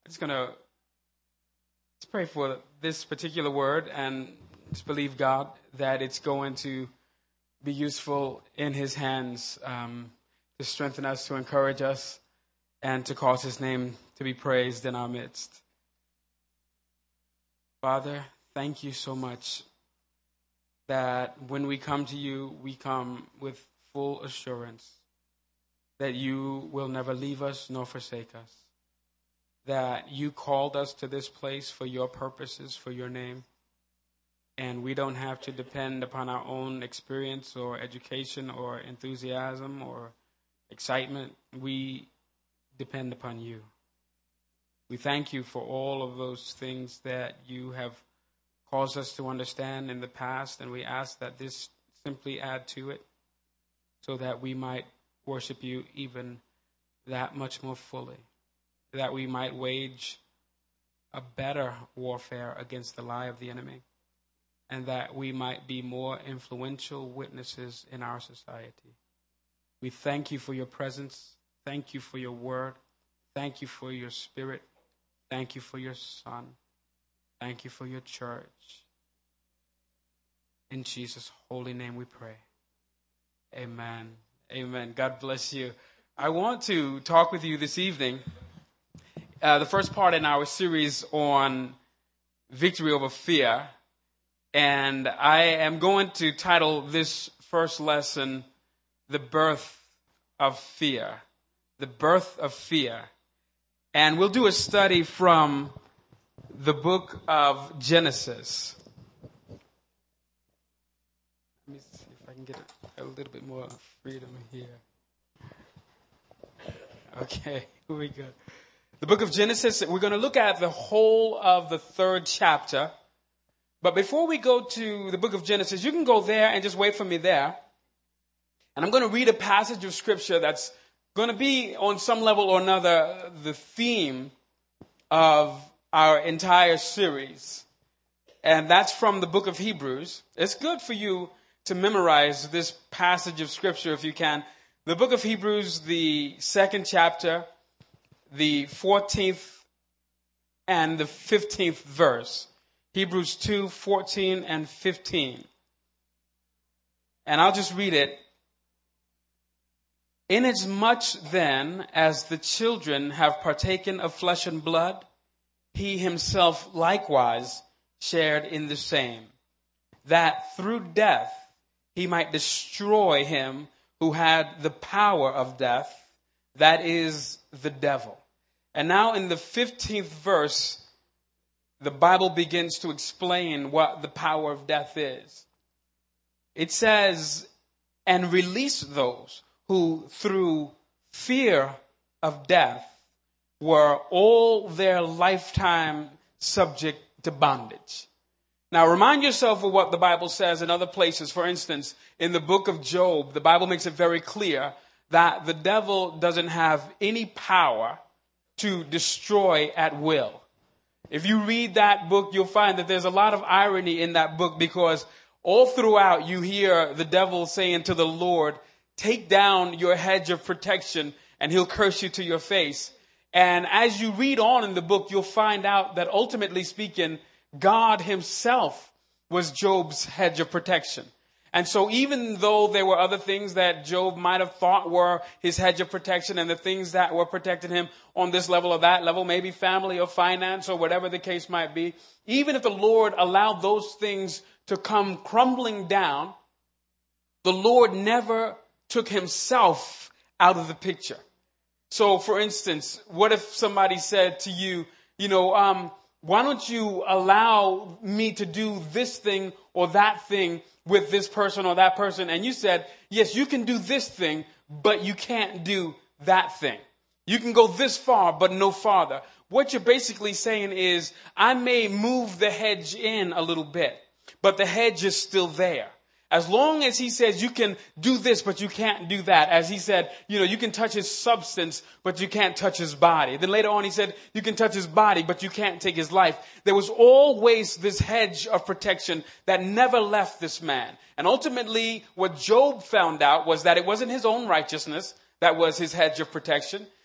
I'm just going to pray for this particular word and just believe God that it's going to be useful in his hands to strengthen us, to encourage us, and to cause his name to be praised in our midst. Father, thank you so much that when we come to you, we come with full assurance that you will never leave us nor forsake us, that you called us to this place for your purposes, for your name, and we don't have to depend upon our own experience or education or enthusiasm or excitement. We depend upon you. We thank you for all of those things that you have caused us to understand in the past, and we ask that this simply add to it so that we might worship you even that much more fully, that we might wage a better warfare against the lie of the enemy, and that we might be more influential witnesses in our society. We thank you for your presence. Thank you for your word. Thank you for your spirit. Thank you for your son. Thank you for your church. In Jesus' holy name we pray. Amen. Amen. God bless you. I want to talk with you this evening, the first part in our series on victory over fear. And I am going to title this first lesson, The Birth of Fear. The Birth of Fear. And we'll do a study from the book of Genesis. Let me see if I can get a little bit more freedom here. Okay, here we go. The book of Genesis, we're going to look at the whole of the 3rd chapter. But before we go to the book of Genesis, you can go there and just wait for me there. And I'm going to read a passage of scripture that's going to be on some level or another the theme of our entire series. And that's from the book of Hebrews. It's good for you to memorize this passage of scripture if you can. The book of Hebrews, the 2nd chapter, the 14th and the 15th verse. Hebrews 2, 14 and 15. And I'll just read it. Inasmuch then as the children have partaken of flesh and blood, he himself likewise shared in the same, that through death he might destroy him who had the power of death, that is, the devil. And now in the 15th verse, the Bible begins to explain what the power of death is. It says, and release those who through fear of death were all their lifetime subject to bondage. Now remind yourself of what the Bible says in other places. For instance, in the book of Job, the Bible makes it very clear that the devil doesn't have any power to destroy at will. If you read that book, you'll find that there's a lot of irony in that book, because all throughout you hear the devil saying to the Lord, take down your hedge of protection and he'll curse you to your face. And as you read on in the book, you'll find out that ultimately speaking, God himself was Job's hedge of protection. And so even though there were other things that Job might have thought were his hedge of protection and the things that were protecting him on this level or that level, maybe family or finance or whatever the case might be, even if the Lord allowed those things to come crumbling down, the Lord never took himself out of the picture. So for instance, what if somebody said to you, why don't you allow me to do this thing or that thing with this person or that person? And you said, yes, you can do this thing, but you can't do that thing. You can go this far, but no farther. What you're basically saying is, I may move the hedge in a little bit, but the hedge is still there. As long as he says you can do this, but you can't do that. As he said, you can touch his substance, but you can't touch his body. Then later on he said, you can touch his body, but you can't take his life. There was always this hedge of protection that never left this man. And ultimately what Job found out was that it wasn't his own righteousness that was his hedge of protection.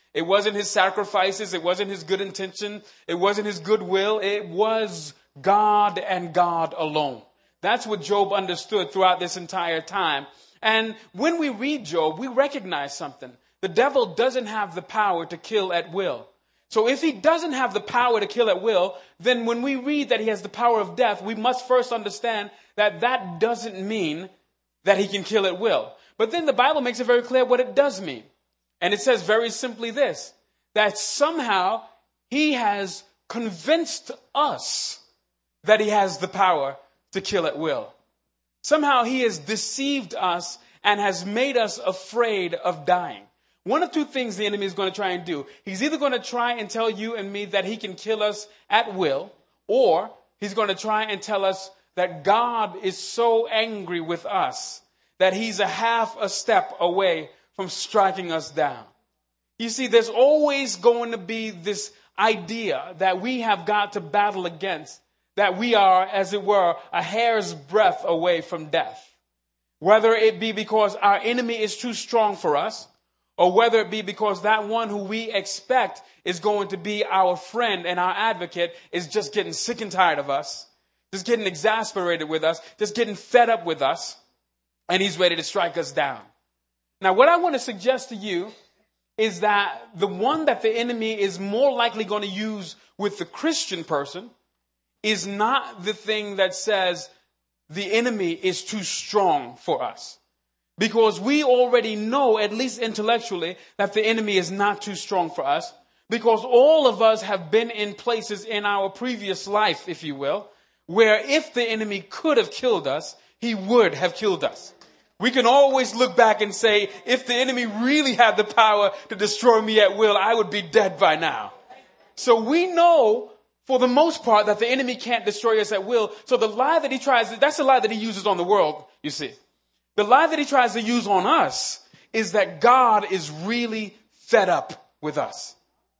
It wasn't his sacrifices. It wasn't his good intention. It wasn't his goodwill. It was God and God alone. That's what Job understood throughout this entire time. And when we read Job, we recognize something. The devil doesn't have the power to kill at will. So if he doesn't have the power to kill at will, then when we read that he has the power of death, we must first understand that that doesn't mean that he can kill at will. But then the Bible makes it very clear what it does mean. And it says very simply this, that somehow he has convinced us that he has the power to kill at will. Somehow he has deceived us and has made us afraid of dying. One of two things the enemy is going to try and do. He's either going to try and tell you and me that he can kill us at will, or he's going to try and tell us that God is so angry with us that he's a half a step away from striking us down. You see, there's always going to be this idea that we have got to battle against, that we are, as it were, a hair's breadth away from death. Whether it be because our enemy is too strong for us, or whether it be because that one who we expect is going to be our friend and our advocate is just getting sick and tired of us, just getting exasperated with us, just getting fed up with us, and he's ready to strike us down. Now, what I want to suggest to you is that the one that the enemy is more likely going to use with the Christian person is not the thing that says the enemy is too strong for us. Because we already know, at least intellectually, that the enemy is not too strong for us. Because all of us have been in places in our previous life, if you will, where if the enemy could have killed us, he would have killed us. We can always look back and say, if the enemy really had the power to destroy me at will, I would be dead by now. So we know, for the most part, that the enemy can't destroy us at will. So the lie that he tries, that's the lie that he uses on the world, you see. The lie that he tries to use on us is that God is really fed up with us.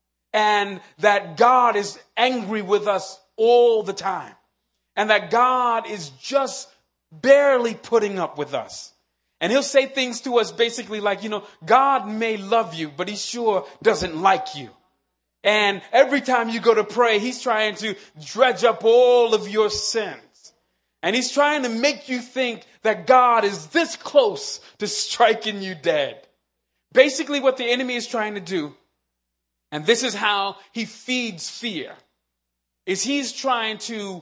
And that God is angry with us all the time. And that God is just barely putting up with us. And he'll say things to us basically like, God may love you, but he sure doesn't like you. And every time you go to pray, he's trying to dredge up all of your sins. And he's trying to make you think that God is this close to striking you dead. Basically what the enemy is trying to do, and this is how he feeds fear, is he's trying to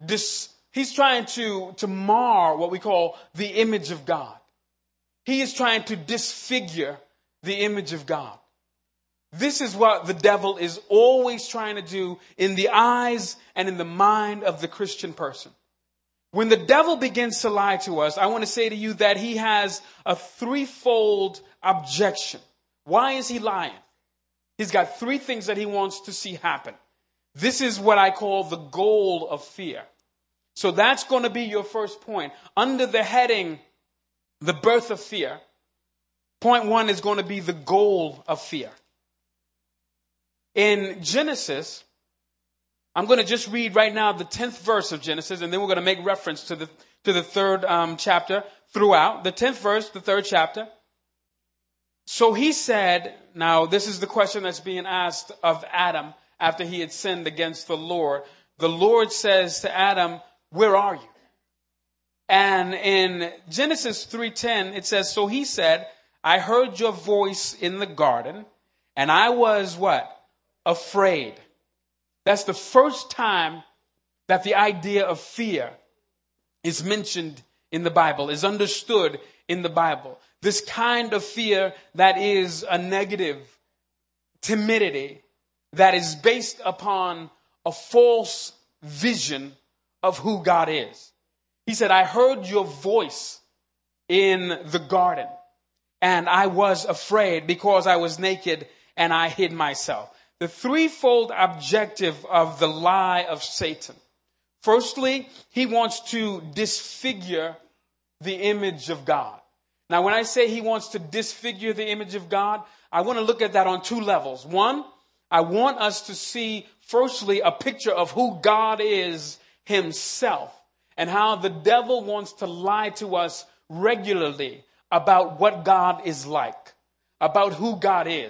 mar what we call the image of God. He is trying to disfigure the image of God. This is what the devil is always trying to do in the eyes and in the mind of the Christian person. When the devil begins to lie to us, I want to say to you that he has a threefold objection. Why is he lying? He's got three things that he wants to see happen. This is what I call the goal of fear. So that's going to be your first point. Under the heading, the birth of fear, point one is going to be the goal of fear. In Genesis, I'm going to just read right now the 10th verse of Genesis, and then we're going to make reference to the third chapter throughout. The 10th verse, the third chapter. So he said, now this is the question that's being asked of Adam after he had sinned against the Lord. The Lord says to Adam, where are you? And in Genesis 3:10, it says, so he said, I heard your voice in the garden, and I was what? Afraid. That's the first time that the idea of fear is mentioned in the Bible, is understood in the Bible. This kind of fear that is a negative timidity that is based upon a false vision of who God is. He said, I heard your voice in the garden, and I was afraid because I was naked and I hid myself. The threefold objective of the lie of Satan. Firstly, he wants to disfigure the image of God. Now, when I say he wants to disfigure the image of God, I want to look at that on two levels. One, I want us to see, firstly, a picture of who God is himself and how the devil wants to lie to us regularly about what God is like, about who God is.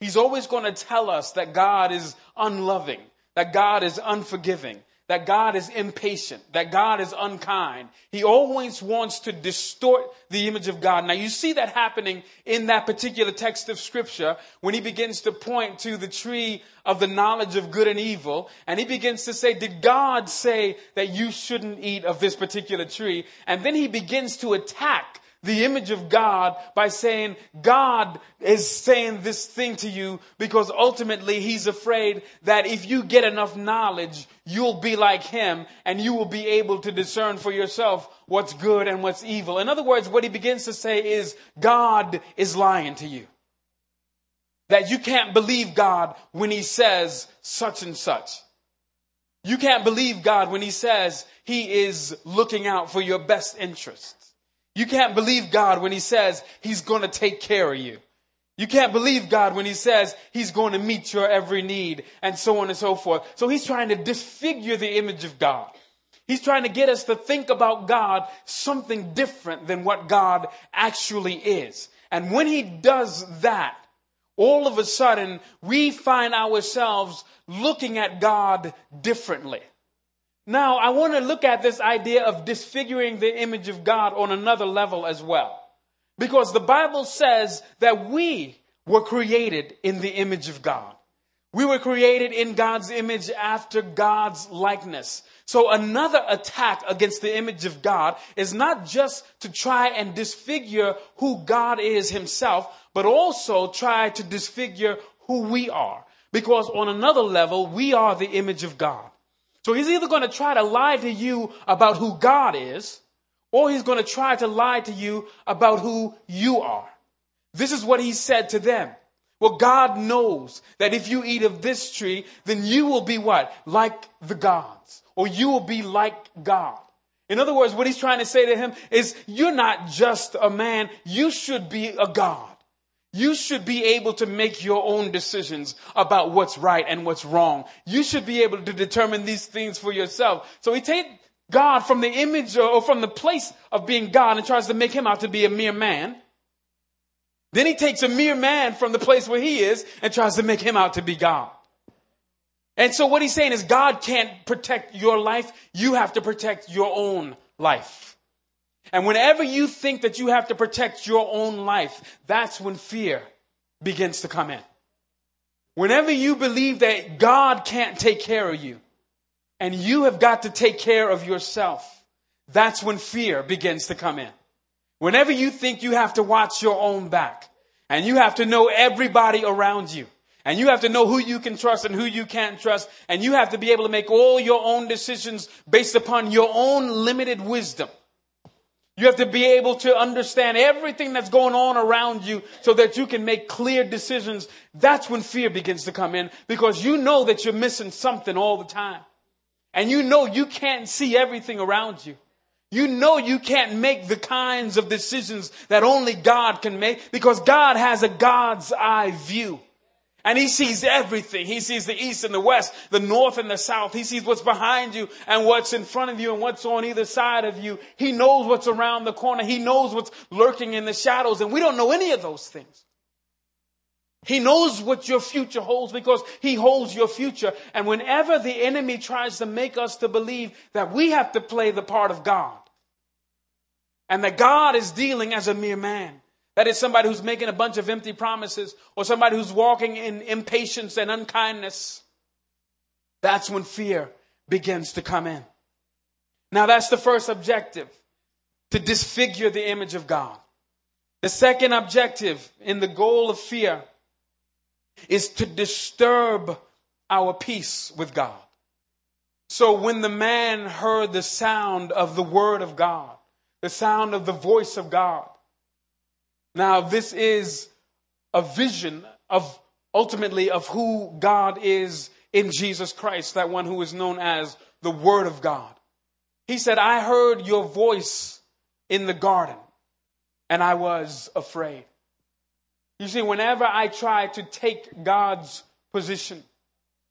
He's always going to tell us that God is unloving, that God is unforgiving, that God is impatient, that God is unkind. He always wants to distort the image of God. Now you see that happening in that particular text of scripture when he begins to point to the tree of the knowledge of good and evil. And he begins to say, did God say that you shouldn't eat of this particular tree? And then he begins to attack the image of God by saying, God is saying this thing to you because ultimately he's afraid that if you get enough knowledge, you'll be like him and you will be able to discern for yourself what's good and what's evil. In other words, what he begins to say is God is lying to you. That you can't believe God when he says such and such. You can't believe God when he says he is looking out for your best interests. You can't believe God when he says he's going to take care of you. You can't believe God when he says he's going to meet your every need and so on and so forth. So he's trying to disfigure the image of God. He's trying to get us to think about God something different than what God actually is. And when he does that, all of a sudden we find ourselves looking at God differently. Now, I want to look at this idea of disfiguring the image of God on another level as well. Because the Bible says that we were created in the image of God. We were created in God's image after God's likeness. So another attack against the image of God is not just to try and disfigure who God is himself, but also try to disfigure who we are. Because on another level, we are the image of God. So he's either going to try to lie to you about who God is, or he's going to try to lie to you about who you are. This is what he said to them. Well, God knows that if you eat of this tree, then you will be what? Like the gods, or you will be like God. In other words, what he's trying to say to him is, you're not just a man, you should be a God. You should be able to make your own decisions about what's right and what's wrong. You should be able to determine these things for yourself. So he takes God from the image or from the place of being God and tries to make him out to be a mere man. Then he takes a mere man from the place where he is and tries to make him out to be God. And so what he's saying is God can't protect your life. You have to protect your own life. And whenever you think that you have to protect your own life, that's when fear begins to come in. Whenever you believe that God can't take care of you and you have got to take care of yourself, that's when fear begins to come in. Whenever you think you have to watch your own back and you have to know everybody around you and you have to know who you can trust and who you can't trust and you have to be able to make all your own decisions based upon your own limited wisdom. You have to be able to understand everything that's going on around you so that you can make clear decisions. That's when fear begins to come in because you know that you're missing something all the time. And you know you can't see everything around you. You know you can't make the kinds of decisions that only God can make because God has a God's eye view. And he sees everything. He sees the east and the west, the north and the south. He sees what's behind you and what's in front of you and what's on either side of you. He knows what's around the corner. He knows what's lurking in the shadows. And we don't know any of those things. He knows what your future holds because he holds your future. And whenever the enemy tries to make us to believe that we have to play the part of God and that God is dealing as a mere man, that is somebody who's making a bunch of empty promises or somebody who's walking in impatience and unkindness. That's when fear begins to come in. Now that's the first objective, to disfigure the image of God. The second objective in the goal of fear is to disturb our peace with God. So when the man heard the sound of the word of God, the sound of the voice of God, now, this is a vision of ultimately of who God is in Jesus Christ, that one who is known as the Word of God. He said, I heard your voice in the garden and I was afraid. You see, whenever I try to take God's position,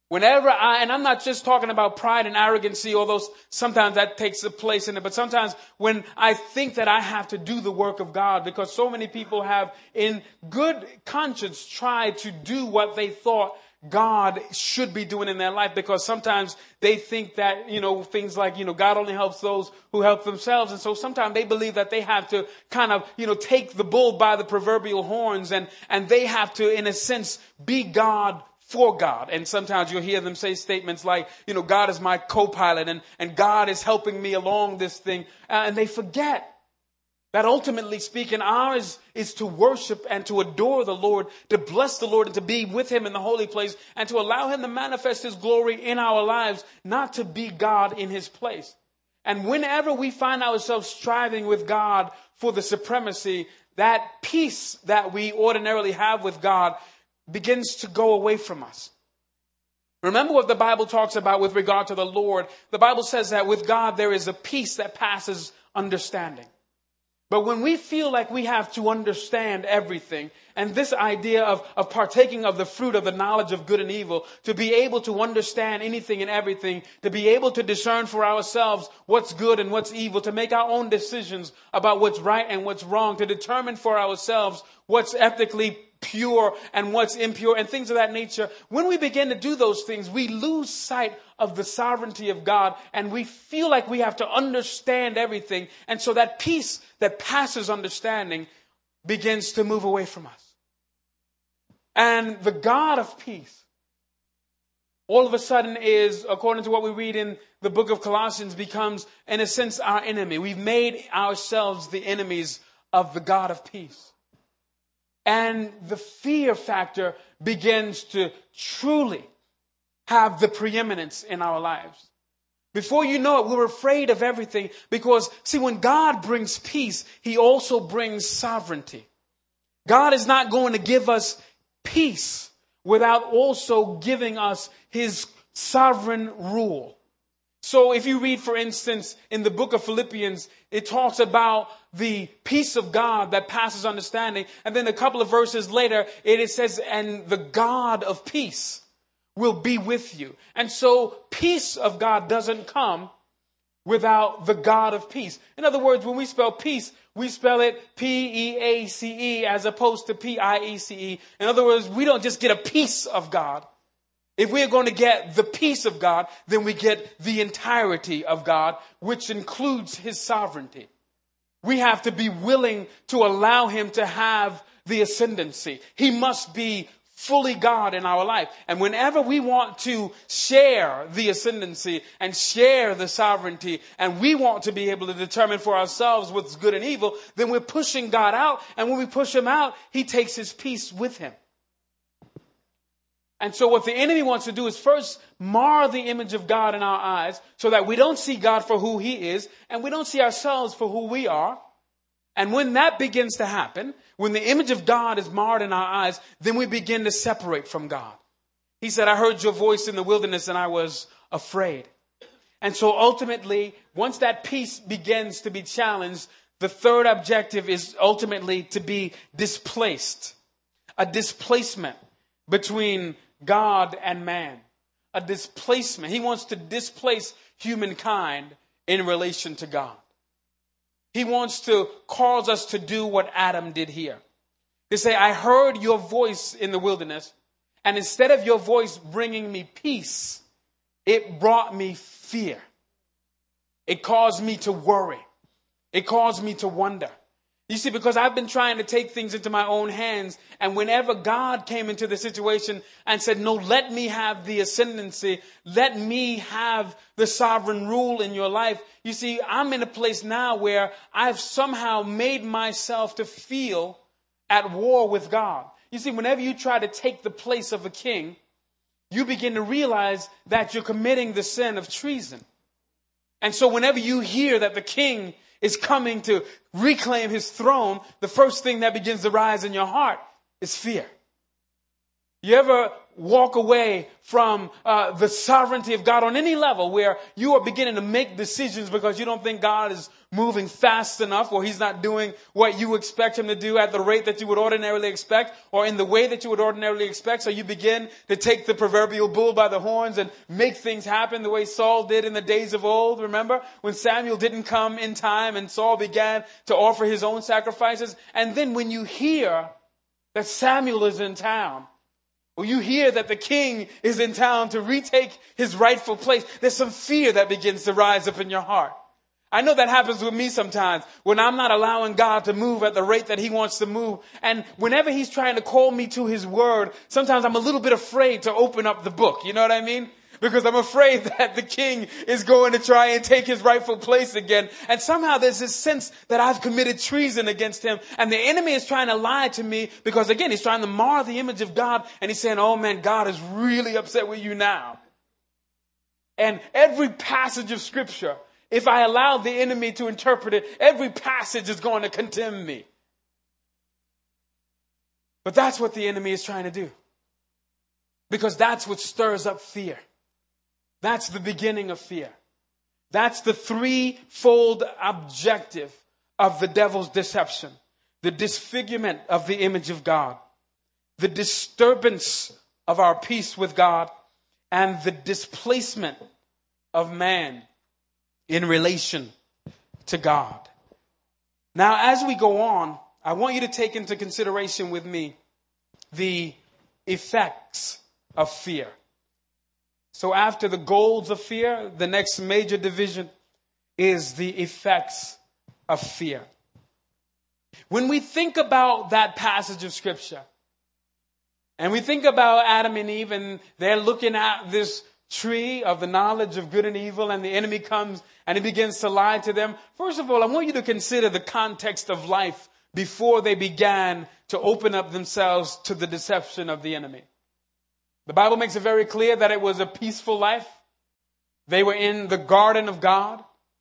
And I'm not just talking about pride and arrogancy, although sometimes that takes a place in it, but sometimes when I think that I have to do the work of God, because so many people have in good conscience tried to do what they thought God should be doing in their life, because sometimes they think that, things like, God only helps those who help themselves. And so sometimes they believe that they have to kind of, take the bull by the proverbial horns, and they have to, in a sense, be God for God. And sometimes you'll hear them say statements like, God is my co-pilot and God is helping me along this thing. And they forget that ultimately speaking, ours is to worship and to adore the Lord, to bless the Lord and to be with him in the holy place and to allow him to manifest his glory in our lives, not to be God in his place. And whenever we find ourselves striving with God for the supremacy, that peace that we ordinarily have with God begins to go away from us. Remember what the Bible talks about with regard to the Lord. The Bible says that with God there is a peace that passes understanding. But when we feel like we have to understand everything, and this idea of partaking of the fruit of the knowledge of good and evil, to be able to understand anything and everything, to be able to discern for ourselves what's good and what's evil, to make our own decisions about what's right and what's wrong, to determine for ourselves what's ethically pure and what's impure and things of that nature. When we begin to do those things, we lose sight of the sovereignty of God, and we feel like we have to understand everything. And so that peace that passes understanding begins to move away from us. And the God of peace, all of a sudden is, according to what we read in the book of Colossians, becomes, in a sense, our enemy. We've made ourselves the enemies of the God of peace. And the fear factor begins to truly have the preeminence in our lives. Before you know it, we're afraid of everything because, see, when God brings peace, he also brings sovereignty. God is not going to give us peace without also giving us his sovereign rule. So if you read, for instance, in the book of Philippians, it talks about the peace of God that passes understanding. And then a couple of verses later, it says, and the God of peace will be with you. And so peace of God doesn't come without the God of peace. In other words, when we spell peace, we spell it P-E-A-C-E as opposed to P-I-E-C-E. In other words, we don't just get a piece of God. If we're going to get the peace of God, then we get the entirety of God, which includes his sovereignty. We have to be willing to allow him to have the ascendancy. He must be fully God in our life. And whenever we want to share the ascendancy and share the sovereignty, and we want to be able to determine for ourselves what's good and evil, then we're pushing God out. And when we push him out, he takes his peace with him. And so what the enemy wants to do is first mar the image of God in our eyes so that we don't see God for who he is and we don't see ourselves for who we are. And when that begins to happen, when the image of God is marred in our eyes, then we begin to separate from God. He said, I heard your voice in the wilderness and I was afraid. And so ultimately, once that peace begins to be challenged, the third objective is ultimately to be displaced. A displacement between God and man. A displacement. He wants to displace humankind in relation to God. He wants to cause us to do what Adam did here. To say, I heard your voice in the wilderness, and instead of your voice bringing me peace, it brought me fear. It caused me to worry. It caused me to wonder. You see, because I've been trying to take things into my own hands, and whenever God came into the situation and said, no, let me have the ascendancy, let me have the sovereign rule in your life. You see, I'm in a place now where I've somehow made myself to feel at war with God. You see, whenever you try to take the place of a king, you begin to realize that you're committing the sin of treason. And so whenever you hear that the king is coming to reclaim his throne, the first thing that begins to rise in your heart is fear. You ever walk away from the sovereignty of God on any level, where you are beginning to make decisions because you don't think God is moving fast enough, or he's not doing what you expect him to do at the rate that you would ordinarily expect, or in the way that you would ordinarily expect. So you begin to take the proverbial bull by the horns and make things happen the way Saul did in the days of old. Remember when Samuel didn't come in time and Saul began to offer his own sacrifices? And then when you hear that Samuel is in town, or you hear that the king is in town to retake his rightful place, there's some fear that begins to rise up in your heart. I know that happens with me sometimes when I'm not allowing God to move at the rate that he wants to move. And whenever he's trying to call me to his word, sometimes I'm a little bit afraid to open up the book. You know what I mean? Because I'm afraid that the king is going to try and take his rightful place again. And somehow there's this sense that I've committed treason against him. And the enemy is trying to lie to me because, again, he's trying to mar the image of God. And he's saying, oh man, God is really upset with you now. And every passage of scripture, if I allow the enemy to interpret it, every passage is going to condemn me. But that's what the enemy is trying to do. Because that's what stirs up fear. That's the beginning of fear. That's the threefold objective of the devil's deception. The disfigurement of the image of God, the disturbance of our peace with God, and the displacement of man in relation to God. Now, as we go on, I want you to take into consideration with me the effects of fear. So after the goals of fear, the next major division is the effects of fear. When we think about that passage of scripture, and we think about Adam and Eve, and they're looking at this tree of the knowledge of good and evil, and the enemy comes and he begins to lie to them. First of all, I want you to consider the context of life before they began to open up themselves to the deception of the enemy. The Bible makes it very clear that it was a peaceful life. They were in the garden of God.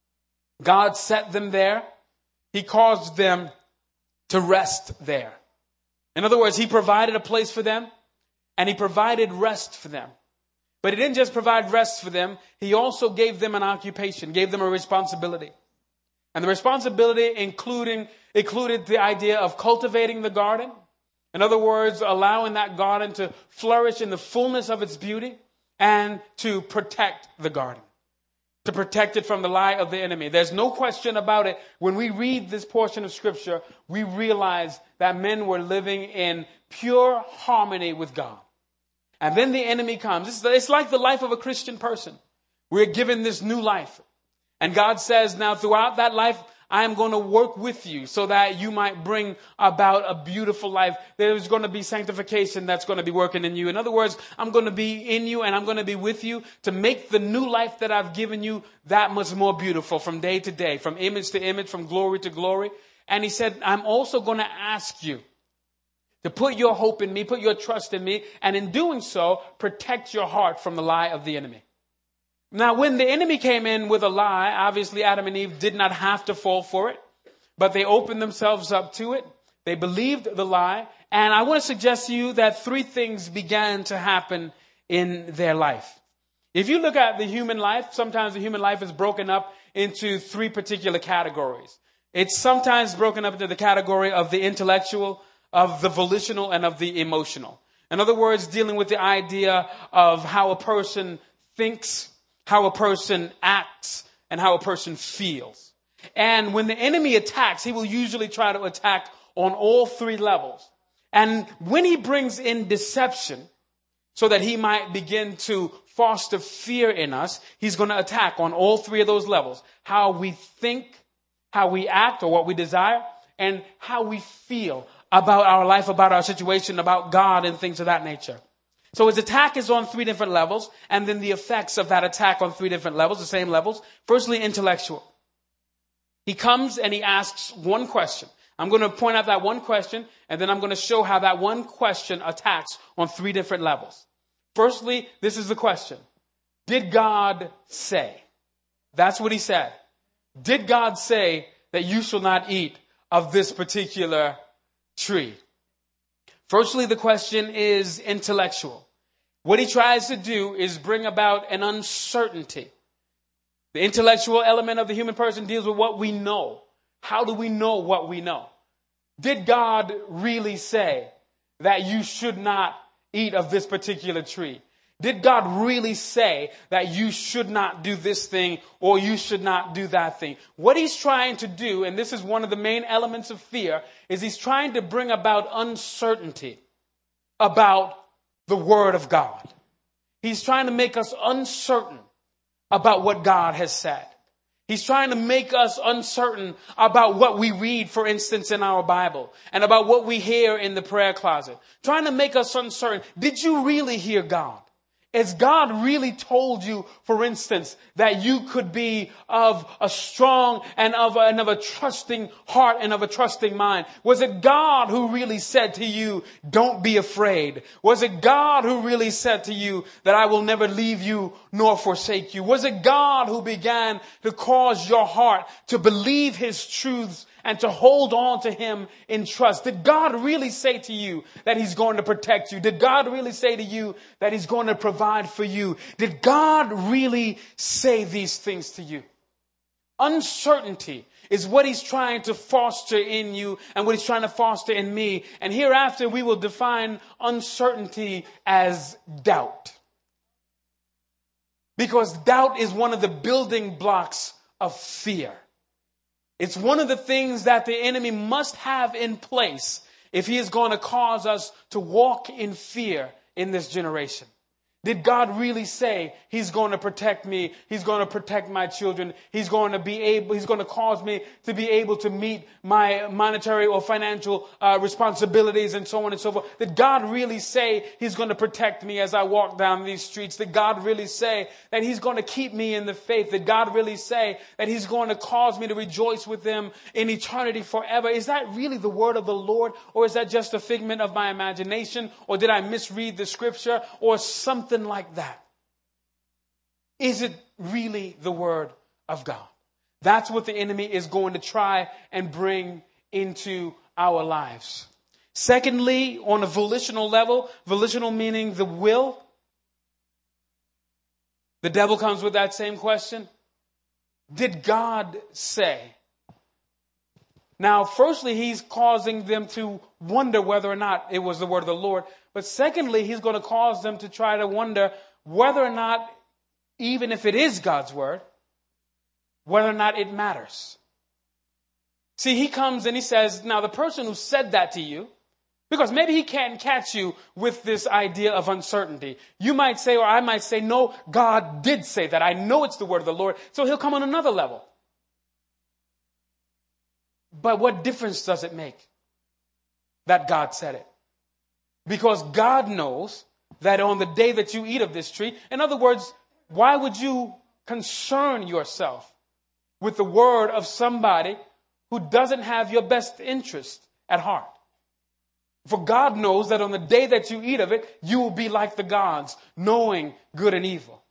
God set them there. He caused them to rest there. In other words, he provided a place for them, and he provided rest for them. But he didn't just provide rest for them. He also gave them an occupation, gave them a responsibility. And the responsibility included the idea of cultivating the garden. In other words, allowing that garden to flourish in the fullness of its beauty, and to protect the garden, to protect it from the lie of the enemy. There's no question about it. When we read this portion of scripture, we realize that men were living in pure harmony with God. And then the enemy comes. It's like the life of a Christian person. We're given this new life. And God says, now throughout that life, I am going to work with you so that you might bring about a beautiful life. There's going to be sanctification that's going to be working in you. In other words, I'm going to be in you and I'm going to be with you to make the new life that I've given you that much more beautiful from day to day, from image to image, from glory to glory. And he said, I'm also going to ask you to put your hope in me, put your trust in me, and in doing so, protect your heart from the lie of the enemy. Now, when the enemy came in with a lie, obviously Adam and Eve did not have to fall for it, but they opened themselves up to it. They believed the lie. And I want to suggest to you that three things began to happen in their life. If you look at the human life, sometimes the human life is broken up into three particular categories. It's sometimes broken up into the category of the intellectual, of the volitional, and of the emotional. In other words, dealing with the idea of how a person thinks, how a person acts, and how a person feels. And when the enemy attacks, he will usually try to attack on all three levels. And when he brings in deception, so that he might begin to foster fear in us, he's going to attack on all three of those levels. How we think, how we act or what we desire, and how we feel about our life, about our situation, about God and things of that nature. So his attack is on three different levels, and then the effects of that attack on three different levels, the same levels. Firstly, intellectual. He comes and he asks one question. I'm going to point out that one question, and then I'm going to show how that one question attacks on three different levels. Firstly, this is the question. Did God say? That's what he said. Did God say that you shall not eat of this particular tree? Firstly, the question is intellectual. What he tries to do is bring about an uncertainty. The intellectual element of the human person deals with what we know. How do we know what we know? Did God really say that you should not eat of this particular tree? Did God really say that you should not do this thing or you should not do that thing? What he's trying to do, and this is one of the main elements of fear, is he's trying to bring about uncertainty about the Word of God. He's trying to make us uncertain about what God has said. He's trying to make us uncertain about what we read, for instance, in our Bible, and about what we hear in the prayer closet. Trying to make us uncertain. Did you really hear God? Has God really told you, for instance, that you could be of a strong and of a trusting heart and of a trusting mind? Was it God who really said to you, don't be afraid? Was it God who really said to you that I will never leave you nor forsake you? Was it God who began to cause your heart to believe his truths and to hold on to him in trust? Did God really say to you that he's going to protect you? Did God really say to you that he's going to provide for you? Did God really say these things to you? Uncertainty is what he's trying to foster in you and what he's trying to foster in me. And hereafter we will define uncertainty as doubt. Because doubt is one of the building blocks of fear. It's one of the things that the enemy must have in place if he is going to cause us to walk in fear in this generation. Did God really say he's going to protect me? He's going to protect my children. He's going to cause me to be able to meet my monetary or financial responsibilities and so on and so forth. Did God really say he's going to protect me as I walk down these streets? Did God really say that he's going to keep me in the faith? Did God really say that he's going to cause me to rejoice with him in eternity forever? Is that really the word of the Lord? Or is that just a figment of my imagination? Or did I misread the scripture or something like that? Is it really the word of God? That's what the enemy is going to try and bring into our lives. Secondly, on a volitional level, volitional meaning the will, the devil comes with that same question. Did God say? Now, firstly, he's causing them to wonder whether or not it was the word of the Lord. But secondly, he's going to cause them to try to wonder whether or not, even if it is God's word, whether or not it matters. See, he comes and he says, now the person who said that to you, because maybe he can't catch you with this idea of uncertainty. You might say, or I might say, no, God did say that. I know it's the word of the Lord. So he'll come on another level. But what difference does it make that God said it? Because God knows that on the day that you eat of this tree, in other words, why would you concern yourself with the word of somebody who doesn't have your best interest at heart? For God knows that on the day that you eat of it, you will be like the gods, knowing good and evil.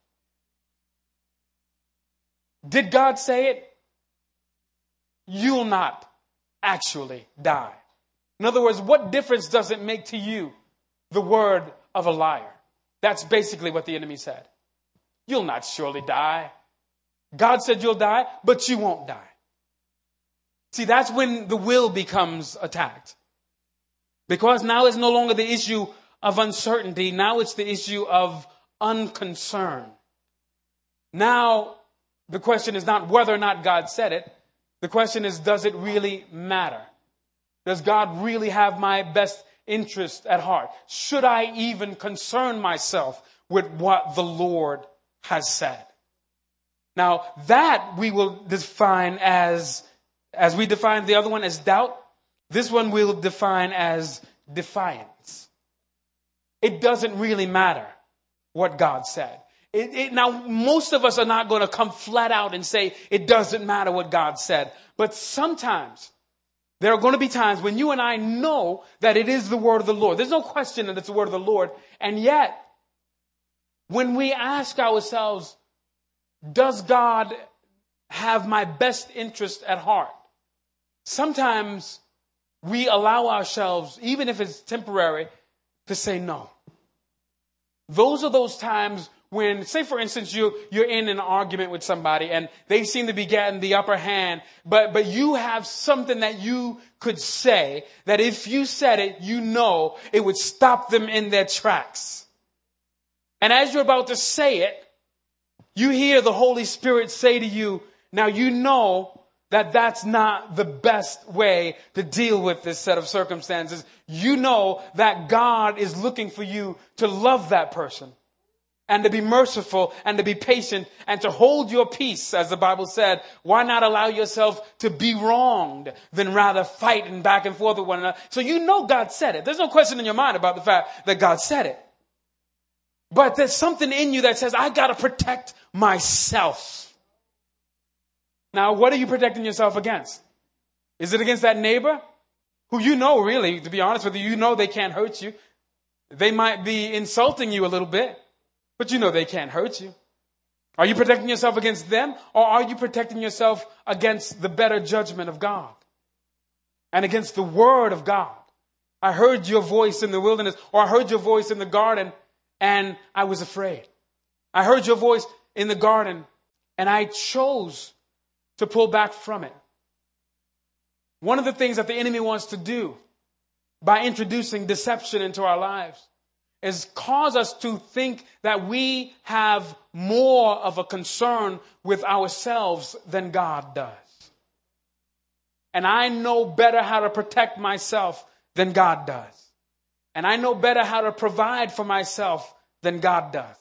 Did God say it? You'll not actually die. In other words, what difference does it make to you, the word of a liar? That's basically what the enemy said. You'll not surely die. God said you'll die, but you won't die. See, that's when the will becomes attacked. Because now it's no longer the issue of uncertainty. Now it's the issue of unconcern. Now the question is not whether or not God said it. The question is, does it really matter? Does God really have my best interest at heart? Should I even concern myself with what the Lord has said? Now, that we will define as we define the other one as doubt, this one we'll define as defiance. It doesn't really matter what God said. Now, most of us are not going to come flat out and say it doesn't matter what God said. But sometimes there are going to be times when you and I know that it is the word of the Lord. There's no question that it's the word of the Lord. And yet, when we ask ourselves, does God have my best interest at heart? Sometimes we allow ourselves, even if it's temporary, to say no. Those are those times when, say for instance, you're in an argument with somebody and they seem to be getting the upper hand, but you have something that you could say that if you said it, you know it would stop them in their tracks. And as you're about to say it, you hear the Holy Spirit say to you, now you know that that's not the best way to deal with this set of circumstances. You know that God is looking for you to love that person and to be merciful and to be patient and to hold your peace, as the Bible said. Why not allow yourself to be wronged than rather fighting back and forth with one another? So you know God said it. There's no question in your mind about the fact that God said it. But there's something in you that says, I got to protect myself. Now, what are you protecting yourself against? Is it against that neighbor who you know, really, to be honest with you, you know they can't hurt you. They might be insulting you a little bit, but you know they can't hurt you. Are you protecting yourself against them, or are you protecting yourself against the better judgment of God and against the word of God? I heard your voice in the wilderness, or I heard your voice in the garden and I was afraid. I heard your voice in the garden and I chose to pull back from it. One of the things that the enemy wants to do by introducing deception into our lives is cause us to think that we have more of a concern with ourselves than God does. And I know better how to protect myself than God does. And I know better how to provide for myself than God does.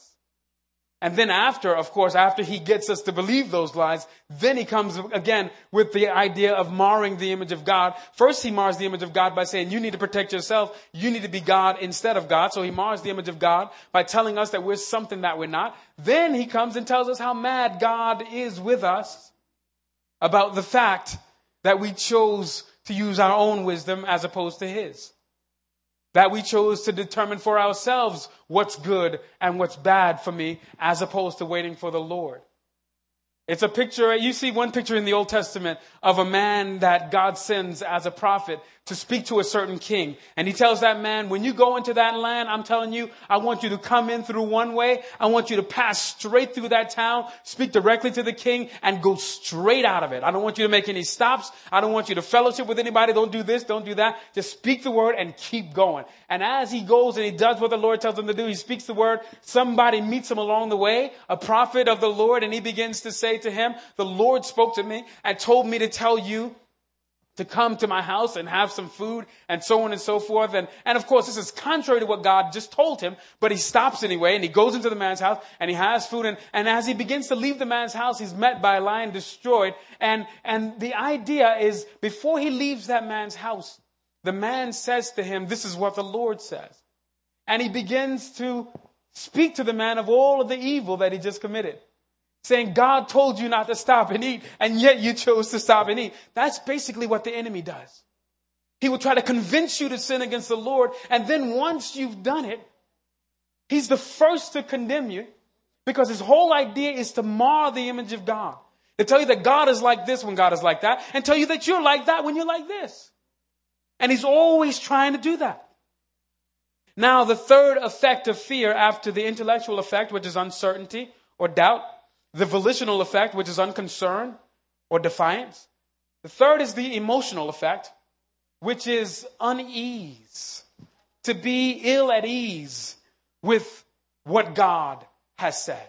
And then after he gets us to believe those lies, then he comes again with the idea of marring the image of God. First, he mars the image of God by saying, you need to protect yourself. You need to be God instead of God. So he mars the image of God by telling us that we're something that we're not. Then he comes and tells us how mad God is with us about the fact that we chose to use our own wisdom as opposed to his. That we chose to determine for ourselves what's good and what's bad for me as opposed to waiting for the Lord. It's a picture, you see one picture in the Old Testament of a man that God sends as a prophet to speak to a certain king. And he tells that man, when you go into that land, I'm telling you, I want you to come in through one way. I want you to pass straight through that town, speak directly to the king, and go straight out of it. I don't want you to make any stops. I don't want you to fellowship with anybody. Don't do this, don't do that. Just speak the word and keep going. And as he goes and he does what the Lord tells him to do, he speaks the word. Somebody meets him along the way, a prophet of the Lord, and he begins to say to him, the Lord spoke to me and told me to tell you to come to my house and have some food and so on and so forth. And of course, this is contrary to what God just told him, but he stops anyway and he goes into the man's house and he has food. And as he begins to leave the man's house, he's met by a lion, destroyed. And the idea is before he leaves that man's house, the man says to him, this is what the Lord says. And he begins to speak to the man of all of the evil that he just committed. Saying, God told you not to stop and eat, and yet you chose to stop and eat. That's basically what the enemy does. He will try to convince you to sin against the Lord, and then once you've done it, he's the first to condemn you, because his whole idea is to mar the image of God. To tell you that God is like this when God is like that, and tell you that you're like that when you're like this. And he's always trying to do that. Now, the third effect of fear after the intellectual effect, which is uncertainty or doubt, the volitional effect, which is unconcern or defiance. The third is the emotional effect, which is unease. To be ill at ease with what God has said.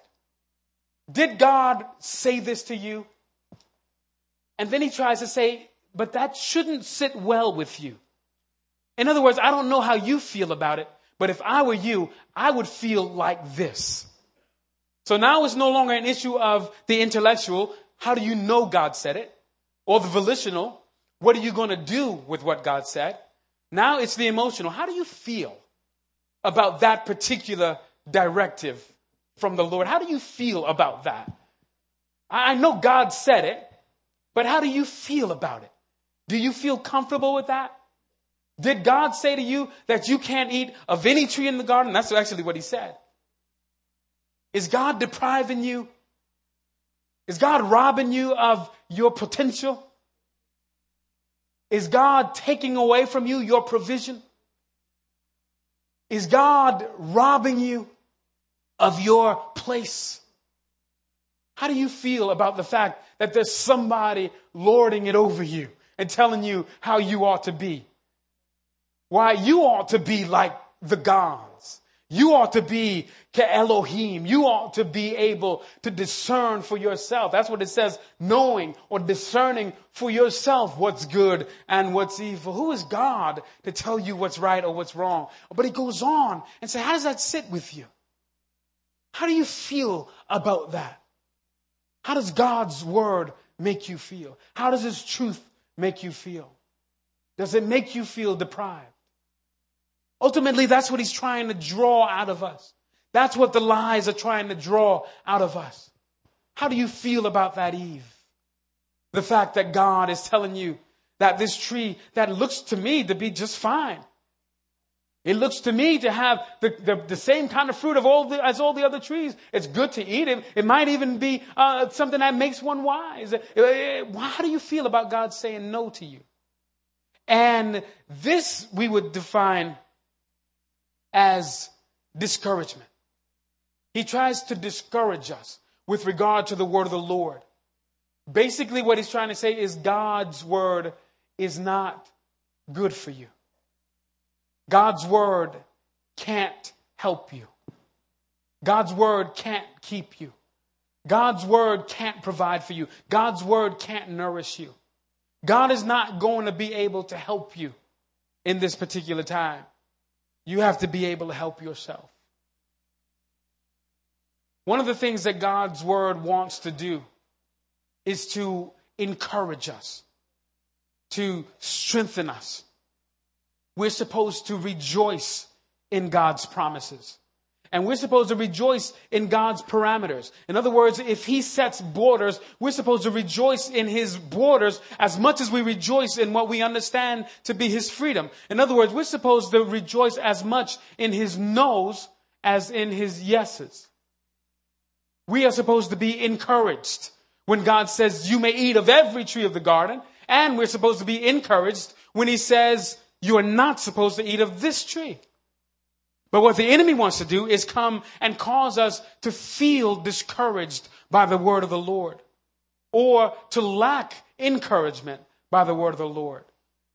Did God say this to you? And then he tries to say, but that shouldn't sit well with you. In other words, I don't know how you feel about it, but if I were you, I would feel like this. So now it's no longer an issue of the intellectual, how do you know God said it? Or the volitional, what are you going to do with what God said? Now it's the emotional, how do you feel about that particular directive from the Lord? How do you feel about that? I know God said it, but how do you feel about it? Do you feel comfortable with that? Did God say to you that you can't eat of any tree in the garden? That's actually what he said. Is God depriving you? Is God robbing you of your potential? Is God taking away from you your provision? Is God robbing you of your place? How do you feel about the fact that there's somebody lording it over you and telling you how you ought to be? Why, you ought to be like the gods. You ought to be Elohim. You ought to be able to discern for yourself. That's what it says, knowing or discerning for yourself what's good and what's evil. Who is God to tell you what's right or what's wrong? But he goes on and says, how does that sit with you? How do you feel about that? How does God's word make you feel? How does his truth make you feel? Does it make you feel deprived? Ultimately, that's what he's trying to draw out of us. That's what the lies are trying to draw out of us. How do you feel about that, Eve? The fact that God is telling you that this tree that looks to me to be just fine. It looks to me to have the same kind of fruit as all the other trees. It's good to eat it. It might even be something that makes one wise. How do you feel about God saying no to you? And this we would define as discouragement. He tries to discourage us with regard to the word of the Lord. Basically, what he's trying to say is God's word is not good for you. God's word can't help you. God's word can't keep you. God's word can't provide for you. God's word can't nourish you. God is not going to be able to help you in this particular time. You have to be able to help yourself. One of the things that God's word wants to do is to encourage us, to strengthen us. We're supposed to rejoice in God's promises. And we're supposed to rejoice in God's parameters. In other words, if he sets borders, we're supposed to rejoice in his borders as much as we rejoice in what we understand to be his freedom. In other words, we're supposed to rejoice as much in his no's as in his yeses. We are supposed to be encouraged when God says you may eat of every tree of the garden. And we're supposed to be encouraged when he says you are not supposed to eat of this tree. But what the enemy wants to do is come and cause us to feel discouraged by the word of the Lord, or to lack encouragement by the word of the Lord.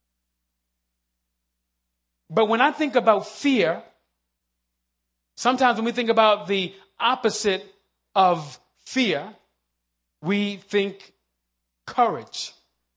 But when I think about fear, sometimes when we think about the opposite of fear, we think courage.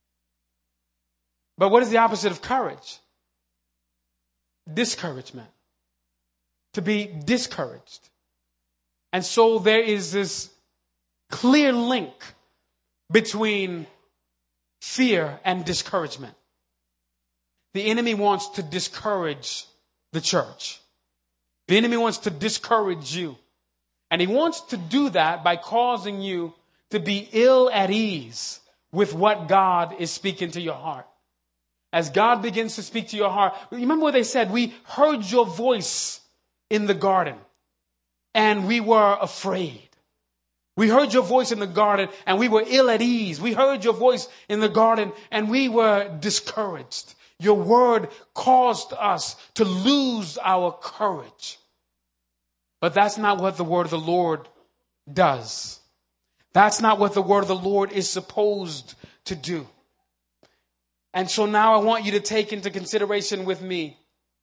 But what is the opposite of courage? Discouragement. To be discouraged. And so there is this clear link between fear and discouragement. The enemy wants to discourage the church. The enemy wants to discourage you. And he wants to do that by causing you to be ill at ease with what God is speaking to your heart. As God begins to speak to your heart, remember what they said, we heard your voice in the garden, and we were afraid. We heard your voice in the garden, and we were ill at ease. We heard your voice in the garden, and we were discouraged. Your word caused us to lose our courage. But that's not what the word of the Lord does. That's not what the word of the Lord is supposed to do. And so now I want you to take into consideration with me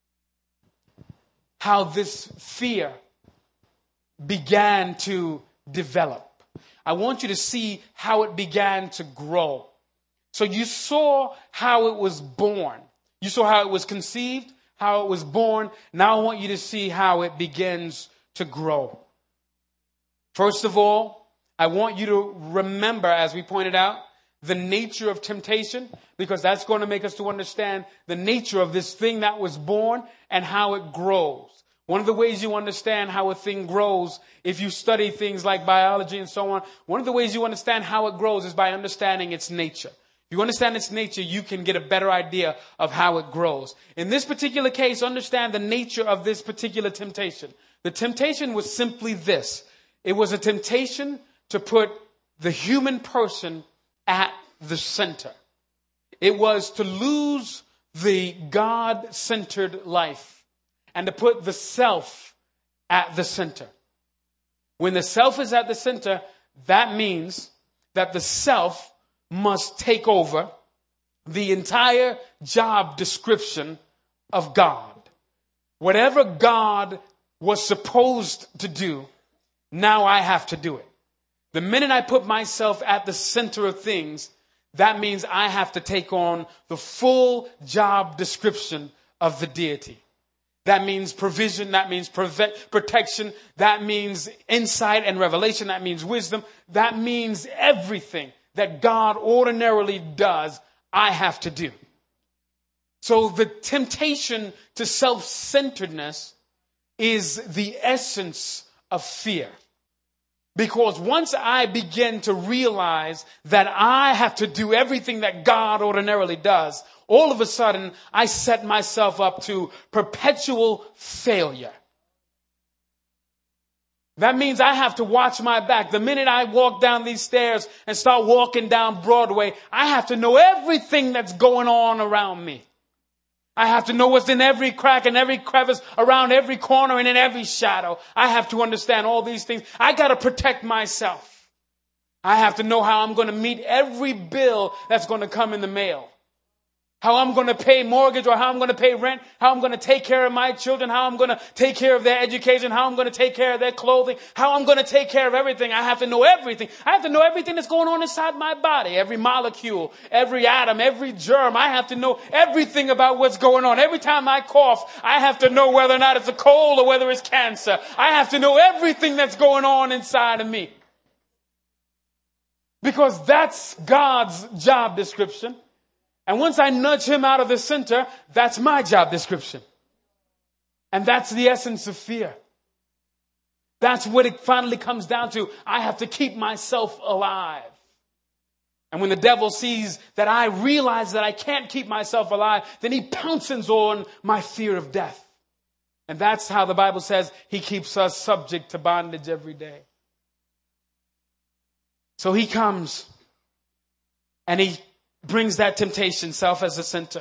how this fear began to develop. I want you to see how it began to grow. So you saw how it was born. You saw how it was conceived, how it was born. Now I want you to see how it begins to grow. First of all, I want you to remember, as we pointed out, the nature of temptation, because that's going to make us to understand the nature of this thing that was born and how it grows. One of the ways you understand how a thing grows, if you study things like biology and so on, one of the ways you understand how it grows is by understanding its nature. If you understand its nature, you can get a better idea of how it grows. In this particular case, understand the nature of this particular temptation. The temptation was simply this. It was a temptation to put the human person at the center. It was to lose the God-centered life and to put the self at the center. When the self is at the center, that means that the self must take over the entire job description of God. Whatever God was supposed to do, now I have to do it. The minute I put myself at the center of things, that means I have to take on the full job description of the deity. That means provision. That means protection. That means insight and revelation. That means wisdom. That means everything that God ordinarily does, I have to do. So the temptation to self-centeredness is the essence of fear. Because once I begin to realize that I have to do everything that God ordinarily does, all of a sudden I set myself up to perpetual failure. That means I have to watch my back. The minute I walk down these stairs and start walking down Broadway, I have to know everything that's going on around me. I have to know what's in every crack and every crevice, around every corner and in every shadow. I have to understand all these things. I got to protect myself. I have to know how I'm going to meet every bill that's going to come in the mail. How I'm going to pay mortgage, or how I'm going to pay rent, how I'm going to take care of my children, how I'm going to take care of their education, how I'm going to take care of their clothing, how I'm going to take care of everything. I have to know everything. I have to know everything that's going on inside my body, every molecule, every atom, every germ. I have to know everything about what's going on. Every time I cough, I have to know whether or not it's a cold or whether it's cancer. I have to know everything that's going on inside of me. Because that's God's job description. And once I nudge him out of the center, that's my job description. And that's the essence of fear. That's what it finally comes down to. I have to keep myself alive. And when the devil sees that I realize that I can't keep myself alive, then he pounces on my fear of death. And that's how the Bible says he keeps us subject to bondage every day. So he comes and he brings that temptation, self as the center.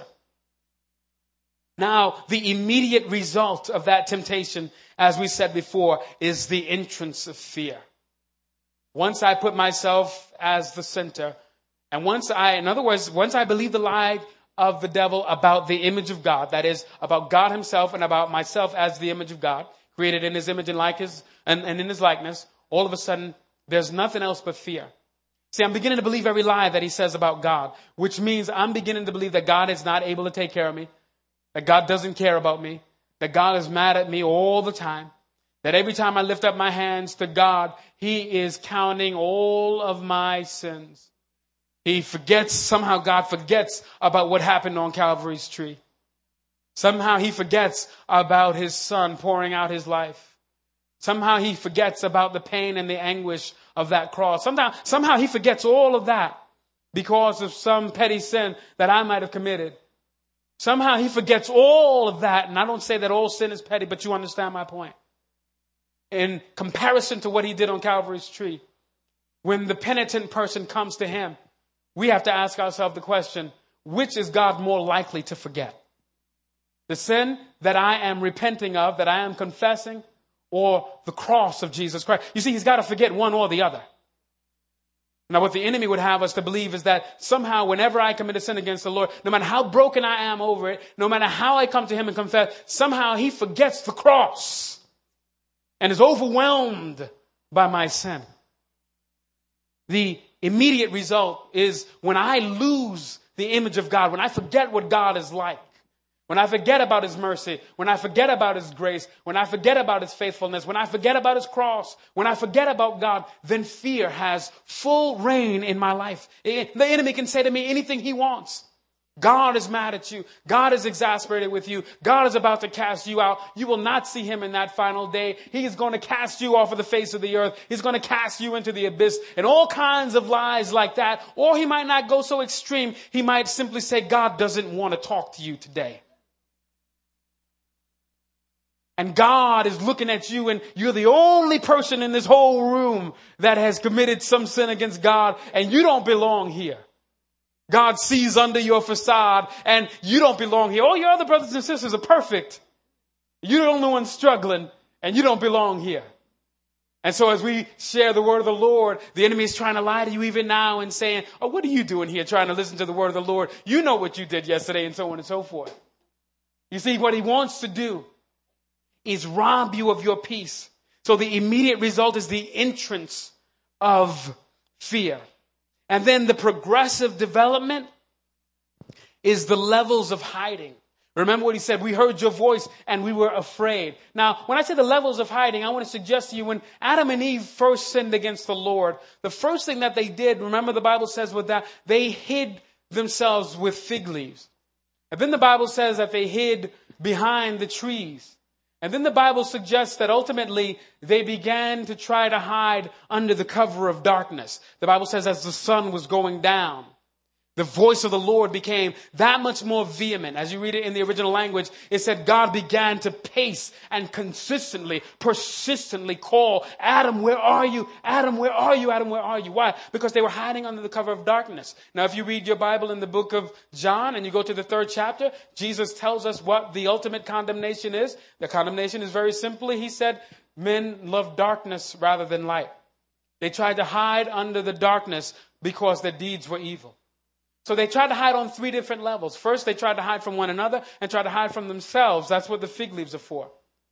Now, the immediate result of that temptation, as we said before, is the entrance of fear. Once I put myself as the center, and once I believe the lie of the devil about the image of God, that is, about God himself and about myself as the image of God, created in his image and likeness, and in his likeness, all of a sudden, there's nothing else but fear. See, I'm beginning to believe every lie that he says about God, which means I'm beginning to believe that God is not able to take care of me, that God doesn't care about me, that God is mad at me all the time, that every time I lift up my hands to God, he is counting all of my sins. Somehow God forgets about what happened on Calvary's tree. Somehow he forgets about his son pouring out his life. Somehow he forgets about the pain and the anguish of that cross. Somehow he forgets all of that because of some petty sin that I might have committed. Somehow he forgets all of that. And I don't say that all sin is petty, but you understand my point. In comparison to what he did on Calvary's tree, when the penitent person comes to him, we have to ask ourselves the question, which is God more likely to forget? The sin that I am repenting of, that I am confessing, or the cross of Jesus Christ? You see, he's got to forget one or the other. Now, what the enemy would have us to believe is that somehow whenever I commit a sin against the Lord, no matter how broken I am over it, no matter how I come to him and confess, somehow he forgets the cross and is overwhelmed by my sin. The immediate result is when I lose the image of God, when I forget what God is like, when I forget about his mercy, when I forget about his grace, when I forget about his faithfulness, when I forget about his cross, when I forget about God, then fear has full reign in my life. The enemy can say to me anything he wants. God is mad at you. God is exasperated with you. God is about to cast you out. You will not see him in that final day. He is going to cast you off of the face of the earth. He's going to cast you into the abyss and all kinds of lies like that. Or he might not go so extreme. He might simply say, God doesn't want to talk to you today. And God is looking at you and you're the only person in this whole room that has committed some sin against God and you don't belong here. God sees under your facade and you don't belong here. All your other brothers and sisters are perfect. You're the only one struggling and you don't belong here. And so as we share the word of the Lord, the enemy is trying to lie to you even now and saying, oh, what are you doing here trying to listen to the word of the Lord? You know what you did yesterday, and so on and so forth. You see, what he wants to do is rob you of your peace. So the immediate result is the entrance of fear. And then the progressive development is the levels of hiding. Remember what he said, we heard your voice and we were afraid. Now, when I say the levels of hiding, I want to suggest to you when Adam and Eve first sinned against the Lord, the first thing that they did, remember the Bible says with that, they hid themselves with fig leaves. And then the Bible says that they hid behind the trees. And then the Bible suggests that ultimately they began to try to hide under the cover of darkness. The Bible says as the sun was going down, the voice of the Lord became that much more vehement. As you read it in the original language, it said God began to pace and consistently, persistently call, Adam, where are you? Adam, where are you? Adam, where are you? Why? Because they were hiding under the cover of darkness. Now, if you read your Bible in the book of John and you go to the 3rd chapter, Jesus tells us what the ultimate condemnation is. The condemnation is very simply, he said, men love darkness rather than light. They tried to hide under the darkness because their deeds were evil. So they tried to hide on 3 different levels. First, they tried to hide from one another and tried to hide from themselves. That's what the fig leaves are for.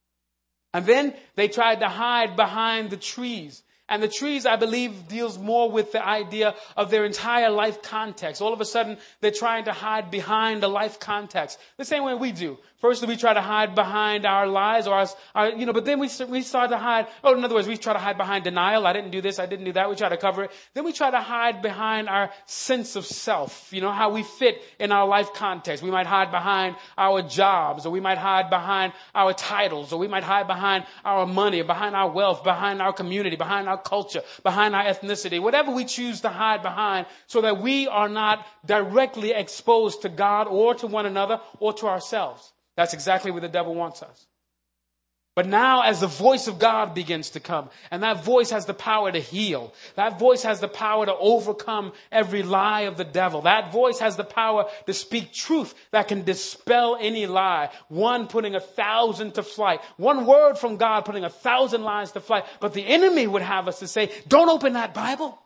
And then they tried to hide behind the trees. And the trees, I believe, deals more with the idea of their entire life context. All of a sudden, they're trying to hide behind a life context. The same way we do. First, we try to hide behind our lies or but then we start to hide. Oh, in other words, we try to hide behind denial. I didn't do this. I didn't do that. We try to cover it. Then we try to hide behind our sense of self. How we fit in our life context. We might hide behind our jobs, or we might hide behind our titles, or we might hide behind our money, behind our wealth, behind our community, behind our culture, behind our ethnicity, whatever we choose to hide behind so that we are not directly exposed to God or to one another or to ourselves. That's exactly where the devil wants us. But now as the voice of God begins to come, and that voice has the power to heal, that voice has the power to overcome every lie of the devil, that voice has the power to speak truth that can dispel any lie, one putting 1,000 to flight, one word from God putting 1,000 lies to flight. But the enemy would have us to say, don't open that Bible,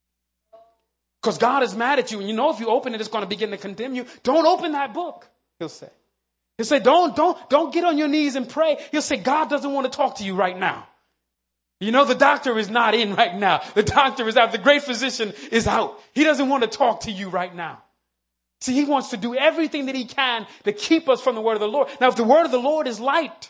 because God is mad at you, and if you open it, it's going to begin to condemn you. Don't open that book, he'll say. He'll say, don't get on your knees and pray. He'll say, God doesn't want to talk to you right now. The doctor is not in right now. The doctor is out. The great physician is out. He doesn't want to talk to you right now. See, he wants to do everything that he can to keep us from the word of the Lord. Now, if the word of the Lord is light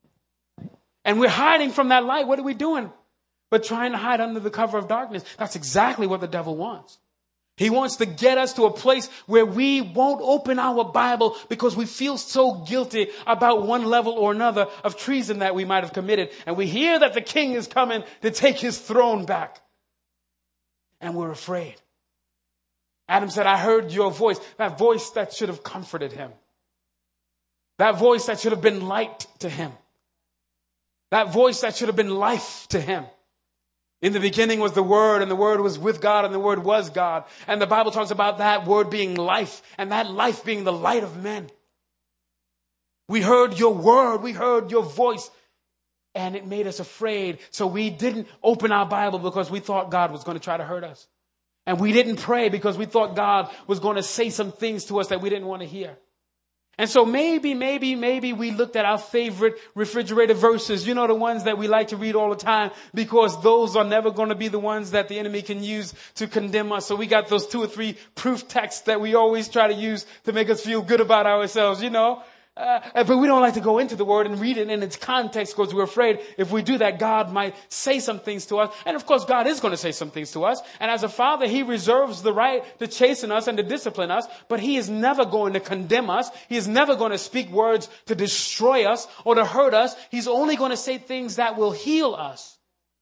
and we're hiding from that light, what are we doing? But trying to hide under the cover of darkness. That's exactly what the devil wants. He wants to get us to a place where we won't open our Bible because we feel so guilty about one level or another of treason that we might have committed. And we hear that the king is coming to take his throne back. And we're afraid. Adam said, I heard your voice, that voice that should have comforted him. That voice that should have been light to him. That voice that should have been life to him. In the beginning was the Word, and the Word was with God, and the Word was God. And the Bible talks about that Word being life, and that life being the light of men. We heard your word, we heard your voice, and it made us afraid. So we didn't open our Bible because we thought God was going to try to hurt us. And we didn't pray because we thought God was going to say some things to us that we didn't want to hear. And so maybe we looked at our favorite refrigerator verses, the ones that we like to read all the time, because those are never going to be the ones that the enemy can use to condemn us. So we got those 2 or 3 proof texts that we always try to use to make us feel good about ourselves, But we don't like to go into the word and read it in its context because we're afraid if we do that, God might say some things to us. And of course, God is going to say some things to us. And as a father, he reserves the right to chasten us and to discipline us. But he is never going to condemn us. He is never going to speak words to destroy us or to hurt us. He's only going to say things that will heal us.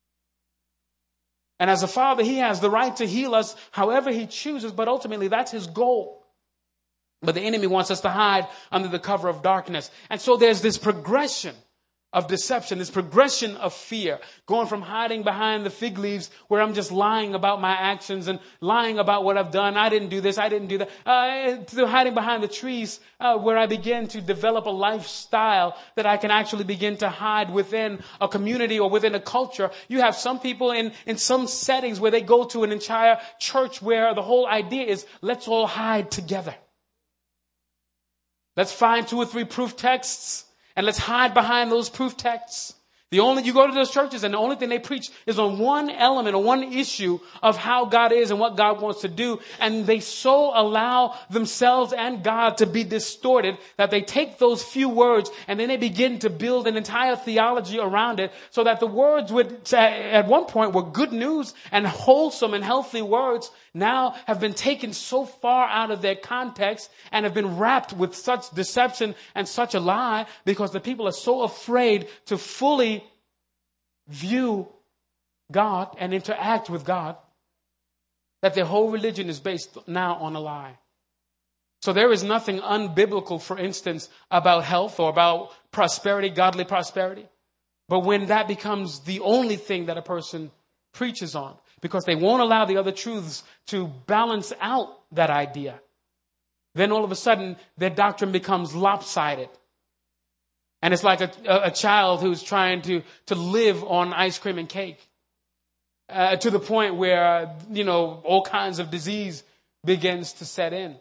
And as a father, he has the right to heal us however he chooses. But ultimately, that's his goal. But the enemy wants us to hide under the cover of darkness. And so there's this progression of deception, this progression of fear, going from hiding behind the fig leaves where I'm just lying about my actions and lying about what I've done. I didn't do this. I didn't do that. To hiding behind the trees where I begin to develop a lifestyle that I can actually begin to hide within a community or within a culture. You have some people in some settings where they go to an entire church where the whole idea is let's all hide together. Let's find 2 or 3 proof texts and let's hide behind those proof texts. You go to those churches and the only thing they preach is on one element or one issue of how God is and what God wants to do. And they so allow themselves and God to be distorted that they take those few words and then they begin to build an entire theology around it so that the words at one point were good news and wholesome and healthy words now have been taken so far out of their context and have been wrapped with such deception and such a lie because the people are so afraid to fully view God and interact with God that their whole religion is based now on a lie. So there is nothing unbiblical, for instance, about health or about prosperity, godly prosperity. But when that becomes the only thing that a person preaches on, because they won't allow the other truths to balance out that idea, then all of a sudden their doctrine becomes lopsided. And it's like a child who's trying to live on ice cream and cake to the point where, all kinds of disease begins to set in.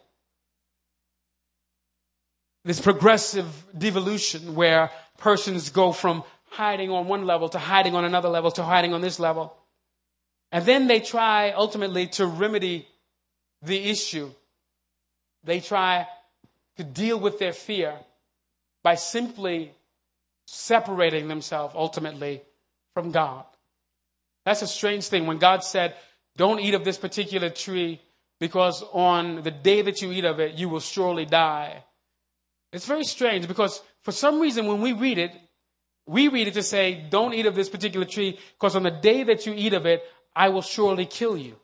This progressive devolution where persons go from hiding on one level to hiding on another level to hiding on this level. And then they try ultimately to remedy the issue. They try to deal with their fear by simply separating themselves ultimately from God. That's a strange thing. When God said, don't eat of this particular tree because on the day that you eat of it, you will surely die. It's very strange because for some reason when we read it to say, don't eat of this particular tree because on the day that you eat of it, I will surely kill you.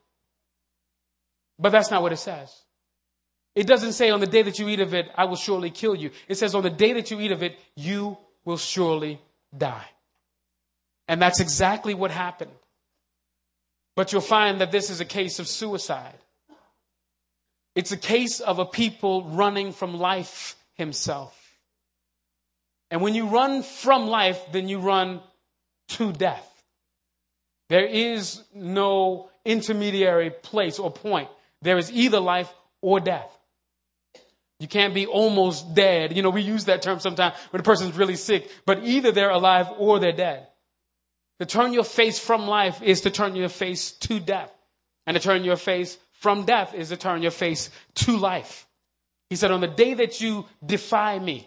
But that's not what it says. It doesn't say on the day that you eat of it, I will surely kill you. It says on the day that you eat of it, you will surely die. And that's exactly what happened. But you'll find that this is a case of suicide. It's a case of a people running from life himself. And when you run from life, then you run to death. There is no intermediary place or point. There is either life or death. You can't be almost dead. We use that term sometimes when a person's really sick, but either they're alive or they're dead. To turn your face from life is to turn your face to death. And to turn your face from death is to turn your face to life. He said, on the day that you defy me,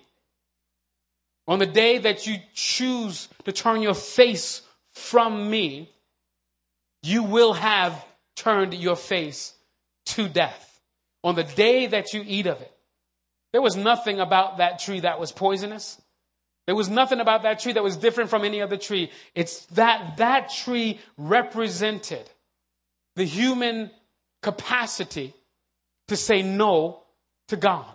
on the day that you choose to turn your face from me, you will have turned your face to death. On the day that you eat of it. There was nothing about that tree that was poisonous. There was nothing about that tree that was different from any other tree. It's that tree represented the human capacity to say no to God.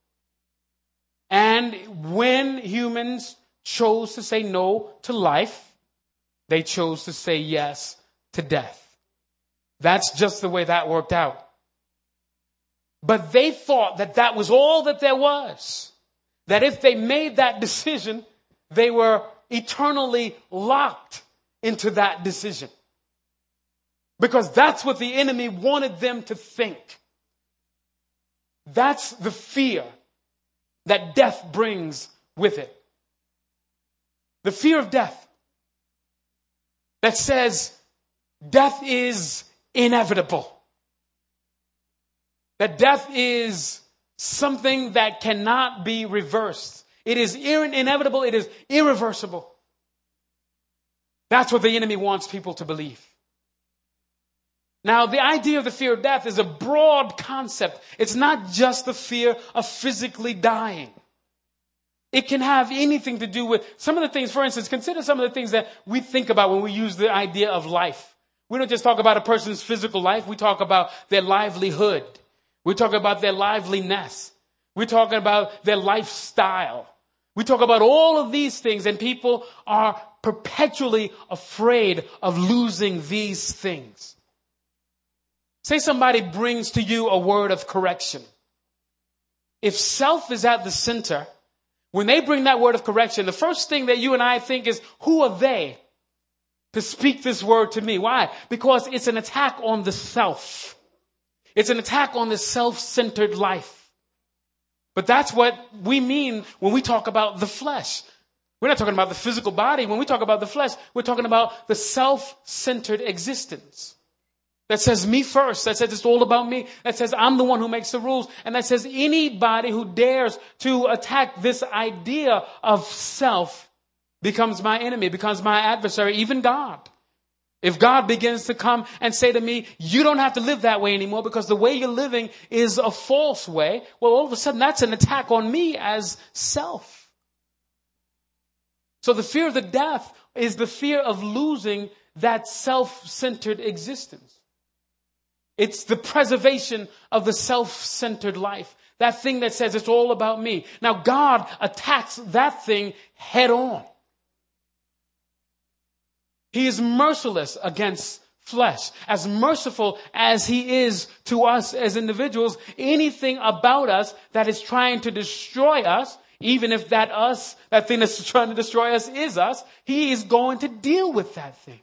And when humans chose to say no to life, they chose to say yes to death. That's just the way that worked out. But they thought that that was all that there was. That if they made that decision, they were eternally locked into that decision. Because that's what the enemy wanted them to think. That's the fear that death brings with it. The fear of death that says death is inevitable. That death is something that cannot be reversed. It is inevitable. It is irreversible. That's what the enemy wants people to believe. Now, the idea of the fear of death is a broad concept. It's not just the fear of physically dying. It can have anything to do with some of the things, for instance, consider some of the things that we think about when we use the idea of life. We don't just talk about a person's physical life. We talk about their livelihood. We talk about their liveliness. We're talking about their lifestyle. We talk about all of these things, and people are perpetually afraid of losing these things. Say somebody brings to you a word of correction. If self is at the center, when they bring that word of correction, the first thing that you and I think is, who are they to speak this word to me? Why? Because it's an attack on the self. It's an attack on the self-centered life. But that's what we mean when we talk about the flesh. We're not talking about the physical body. When we talk about the flesh, we're talking about the self-centered existence. That says me first. That says it's all about me. That says I'm the one who makes the rules. And that says anybody who dares to attack this idea of self becomes my enemy, becomes my adversary, even God. If God begins to come and say to me, you don't have to live that way anymore because the way you're living is a false way, well, all of a sudden that's an attack on me as self. So the fear of the death is the fear of losing that self-centered existence. It's the preservation of the self-centered life. That thing that says it's all about me. Now God attacks that thing head on. He is merciless against flesh. As merciful as he is to us as individuals, anything about us that is trying to destroy us, even if that thing that's trying to destroy us is us, he is going to deal with that thing.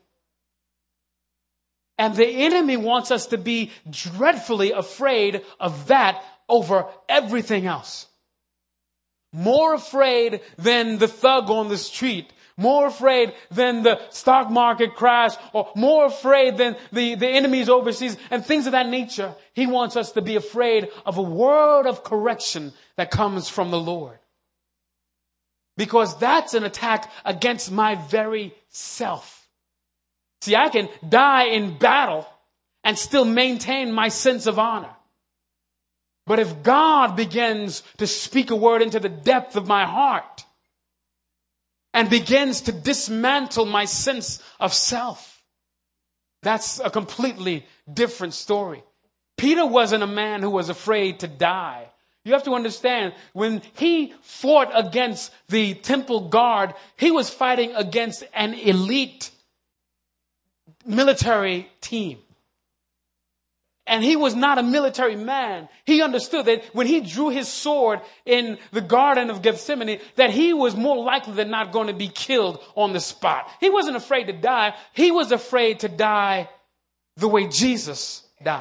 And the enemy wants us to be dreadfully afraid of that over everything else. More afraid than the thug on the street. More afraid than the stock market crash, or more afraid than the enemies overseas and things of that nature. He wants us to be afraid of a word of correction that comes from the Lord. Because that's an attack against my very self. See, I can die in battle and still maintain my sense of honor. But if God begins to speak a word into the depth of my heart and begins to dismantle my sense of self, that's a completely different story. Peter wasn't a man who was afraid to die. You have to understand, when he fought against the temple guard, he was fighting against an elite military team. And he was not a military man. He understood that when he drew his sword in the Garden of Gethsemane, that he was more likely than not going to be killed on the spot. He wasn't afraid to die. He was afraid to die the way Jesus died.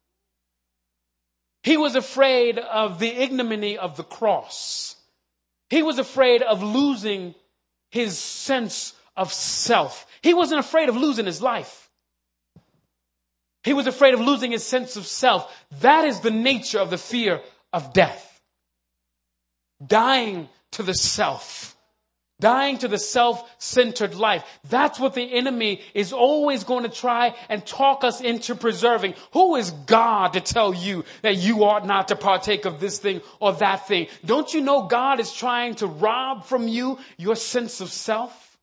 He was afraid of the ignominy of the cross. He was afraid of losing his sense of self. He wasn't afraid of losing his life. He was afraid of losing his sense of self. That is the nature of the fear of death. Dying to the self. Dying to the self-centered life. That's what the enemy is always going to try and talk us into preserving. Who is God to tell you that you ought not to partake of this thing or that thing? Don't you know God is trying to rob from you your sense of self?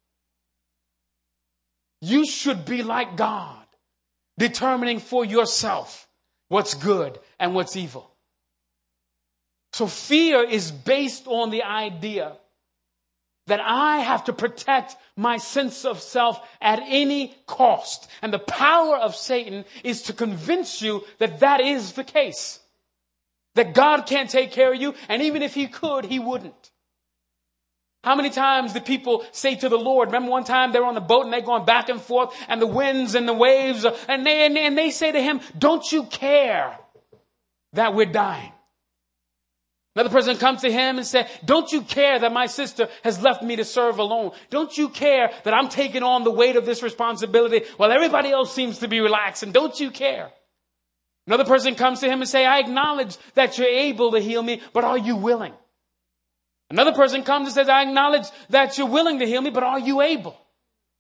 You should be like God, determining for yourself what's good and what's evil. So fear is based on the idea that I have to protect my sense of self at any cost. And the power of Satan is to convince you that that is the case. That God can't take care of you, and even if he could, he wouldn't. How many times did people say to the Lord, remember one time they were on the boat and they're going back and forth and the winds and the waves, and they say to him, don't you care that we're dying? Another person comes to him and said, don't you care that my sister has left me to serve alone? Don't you care that I'm taking on the weight of this responsibility while everybody else seems to be relaxing? Don't you care? Another person comes to him and say, I acknowledge that you're able to heal me, but are you willing? Another person comes and says, I acknowledge that you're willing to heal me, but are you able?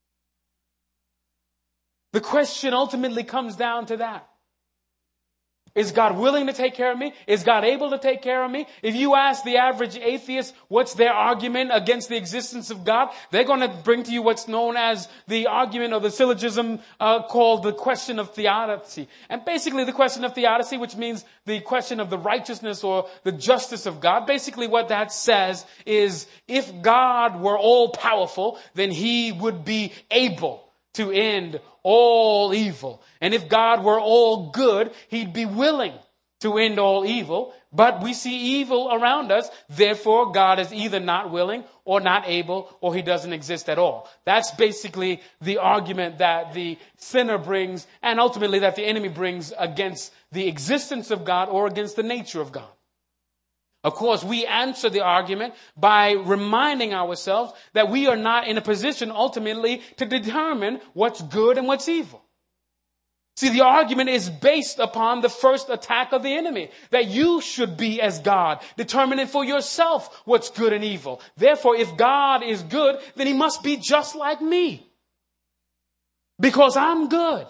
The question ultimately comes down to that. Is God willing to take care of me? Is God able to take care of me? If you ask the average atheist what's their argument against the existence of God, they're going to bring to you what's known as the argument or the syllogism called the question of theodicy. And basically the question of theodicy, which means the question of the righteousness or the justice of God, basically what that says is if God were all powerful, then he would be able to end all evil. And if God were all good, he'd be willing to end all evil. But we see evil around us. Therefore, God is either not willing or not able, or he doesn't exist at all. That's basically the argument that the sinner brings, and ultimately that the enemy brings against the existence of God or against the nature of God. Of course, we answer the argument by reminding ourselves that we are not in a position ultimately to determine what's good and what's evil. See, the argument is based upon the first attack of the enemy, that you should be as God, determining for yourself what's good and evil. Therefore, if God is good, then he must be just like me, because I'm good.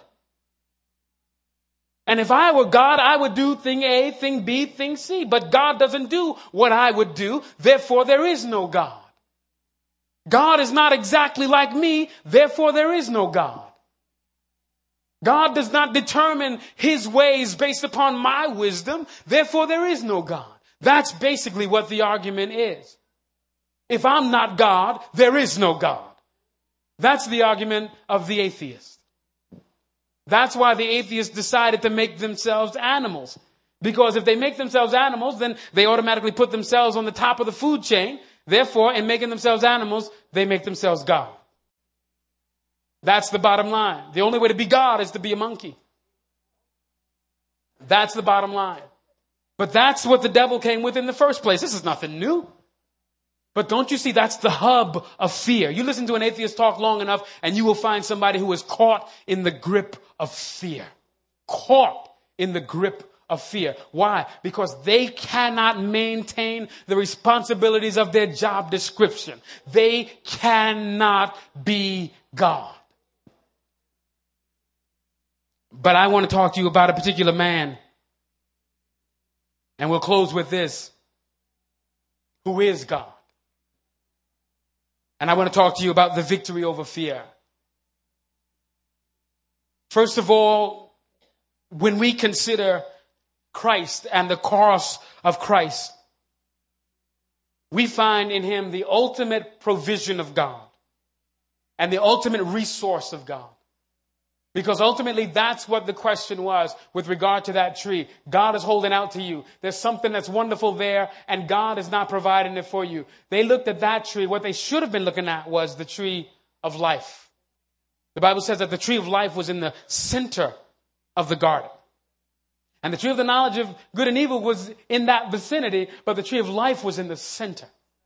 And if I were God, I would do thing A, thing B, thing C. But God doesn't do what I would do. Therefore, there is no God. God is not exactly like me. Therefore, there is no God. God does not determine his ways based upon my wisdom. Therefore, there is no God. That's basically what the argument is. If I'm not God, there is no God. That's the argument of the atheist. That's why the atheists decided to make themselves animals. Because if they make themselves animals, then they automatically put themselves on the top of the food chain. Therefore, in making themselves animals, they make themselves God. That's the bottom line. The only way to be God is to be a monkey. That's the bottom line. But that's what the devil came with in the first place. This is nothing new. But don't you see, that's the hub of fear. You listen to an atheist talk long enough and you will find somebody who is caught in the grip of fear. Caught in the grip of fear. Why? Because they cannot maintain the responsibilities of their job description. They cannot be God. But I want to talk to you about a particular man. And we'll close with this. Who is God? And I want to talk to you about the victory over fear. First of all, when we consider Christ and the cross of Christ, we find in him the ultimate provision of God and the ultimate resource of God. Because ultimately that's what the question was with regard to that tree. God is holding out to you. There's something that's wonderful there and God is not providing it for you. They looked at that tree. What they should have been looking at was the tree of life. The Bible says that the tree of life was in the center of the garden. And the tree of the knowledge of good and evil was in that vicinity, but the tree of life was in the center.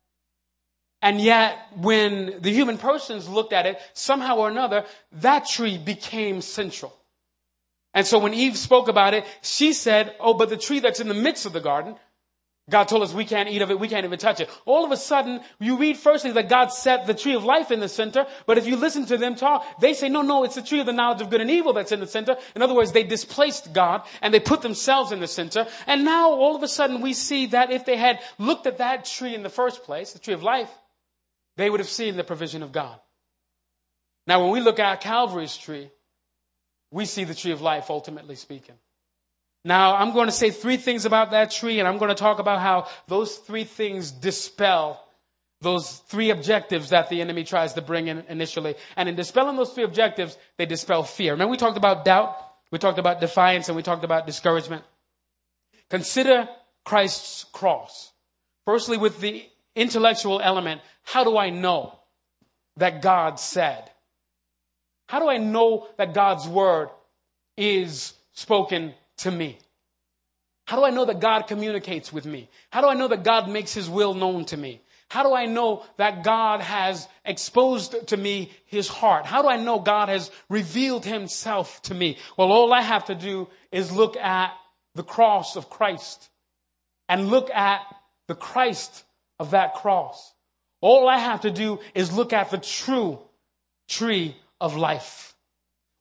And yet, when the human persons looked at it, somehow or another, that tree became central. And so when Eve spoke about it, she said, oh, but the tree that's in the midst of the garden, God told us we can't eat of it, we can't even touch it. All of a sudden, you read firstly that God set the tree of life in the center, but if you listen to them talk, they say, no, it's the tree of the knowledge of good and evil that's in the center. In other words, they displaced God and they put themselves in the center. And now all of a sudden we see that if they had looked at that tree in the first place, the tree of life, they would have seen the provision of God. Now, when we look at Calvary's tree, we see the tree of life, ultimately speaking. Now, I'm going to say three things about that tree, and I'm going to talk about how those three things dispel those three objectives that the enemy tries to bring in initially. And in dispelling those three objectives, they dispel fear. Remember, we talked about doubt, we talked about defiance, and we talked about discouragement. Consider Christ's cross. Firstly, with the intellectual element, how do I know that God said? How do I know that God's word is spoken to me? How do I know that God communicates with me? How do I know that God makes his will known to me? How do I know that God has exposed to me his heart? How do I know God has revealed himself to me? Well, all I have to do is look at the cross of Christ and look at the Christ of that cross. All I have to do is look at the true tree of life.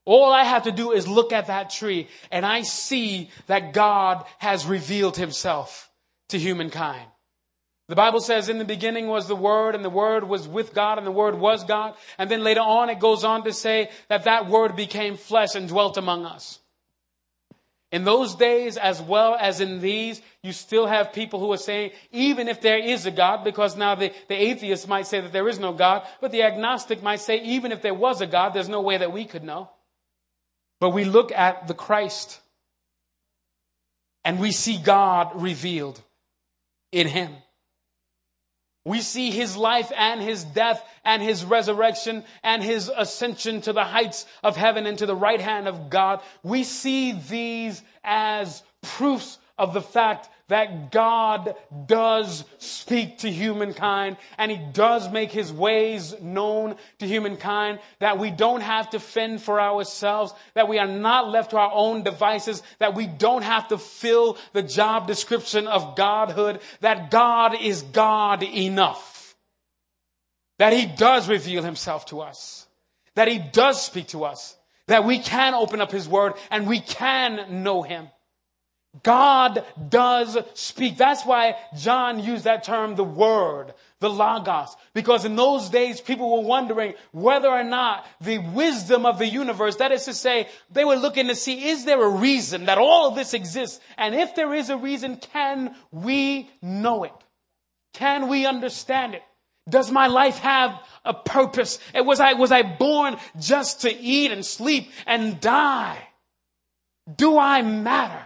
All I have to do is look at that tree and I see that God has revealed himself to humankind. The Bible says in the beginning was the Word, and the Word was with God, and the Word was God. And then later on it goes on to say that that Word became flesh and dwelt among us. In those days, as well as in these, you still have people who are saying, even if there is a God, because now the atheist might say that there is no God, but the agnostic might say, even if there was a God, there's no way that we could know. But we look at the Christ, and we see God revealed in him. We see his life and his death and his resurrection and his ascension to the heights of heaven and to the right hand of God. We see these as proofs of the fact that God does speak to humankind and he does make his ways known to humankind, that we don't have to fend for ourselves, that we are not left to our own devices, that we don't have to fill the job description of godhood, that God is God enough, that he does reveal himself to us, that he does speak to us, that we can open up his word and we can know him. God does speak. That's why John used that term, the word, the logos, because in those days people were wondering whether or not the wisdom of the universe, that is to say, they were looking to see, is there a reason that all of this exists? And if there is a reason, can we know it? Can we understand it? Does my life have a purpose? Was I born just to eat and sleep and die? Do I matter?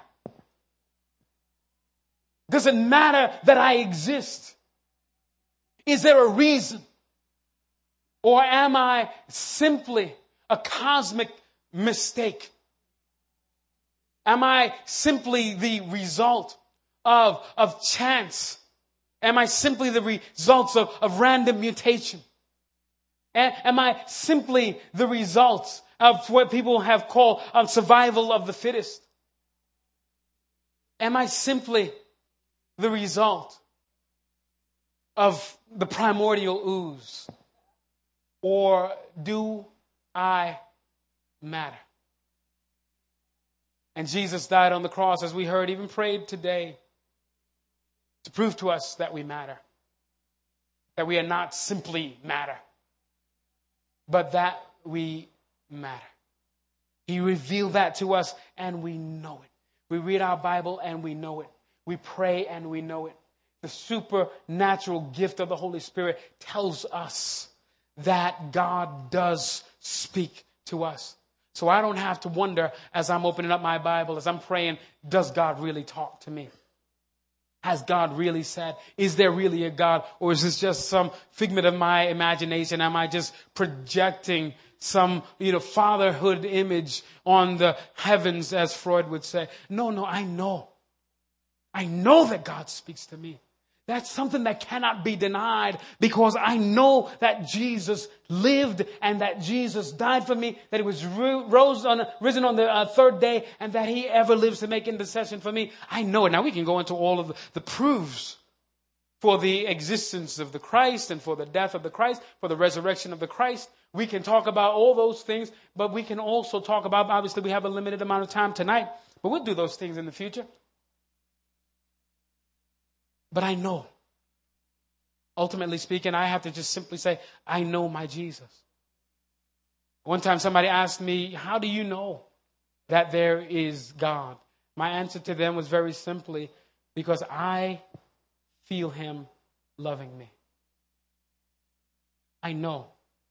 Does it matter that I exist? Is there a reason? Or am I simply a cosmic mistake? Am I simply the result of chance? Am I simply the results of random mutation? Am I simply the results of what people have called survival of the fittest? Am I simply the result of the primordial ooze? Or do I matter? And Jesus died on the cross, as we heard, even prayed today, to prove to us that we matter. That we are not simply matter, but that we matter. He revealed that to us and we know it. We read our Bible and we know it. We pray and we know it. The supernatural gift of the Holy Spirit tells us that God does speak to us. So I don't have to wonder as I'm opening up my Bible, as I'm praying, does God really talk to me? Has God really said? Is there really a God? Or is this just some figment of my imagination? Am I just projecting some, fatherhood image on the heavens, as Freud would say? No, I know. I know that God speaks to me. That's something that cannot be denied, because I know that Jesus lived and that Jesus died for me, that he was risen on the third day, and that he ever lives to make intercession for me. I know it. Now we can go into all of the proofs for the existence of the Christ and for the death of the Christ, for the resurrection of the Christ. We can talk about all those things, but we can also talk about, obviously we have a limited amount of time tonight, but we'll do those things in the future. But I know, ultimately speaking, I have to just simply say, I know my Jesus. One time somebody asked me, how do you know that there is God? My answer to them was very simply, because I feel him loving me. I know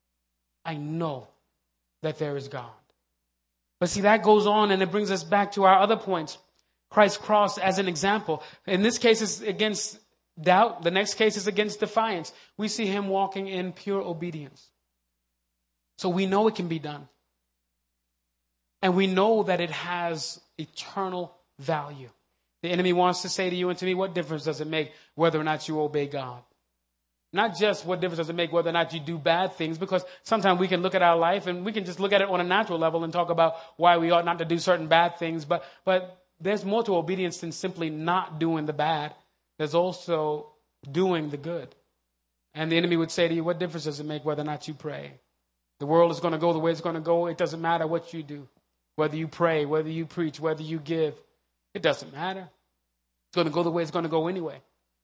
that there is God. But see, that goes on and it brings us back to our other points. Christ's cross as an example. In this case, it's against doubt. The next case is against defiance. We see him walking in pure obedience. So we know it can be done. And we know that it has eternal value. The enemy wants to say to you and to me, what difference does it make whether or not you obey God? Not just what difference does it make whether or not you do bad things, because sometimes we can look at our life and we can just look at it on a natural level and talk about why we ought not to do certain bad things. But there's more to obedience than simply not doing the bad. There's also doing the good. And the enemy would say to you, what difference does it make whether or not you pray? The world is going to go the way it's going to go. It doesn't matter what you do. Whether you pray, whether you preach, whether you give. It doesn't matter. It's going to go the way it's going to go anyway.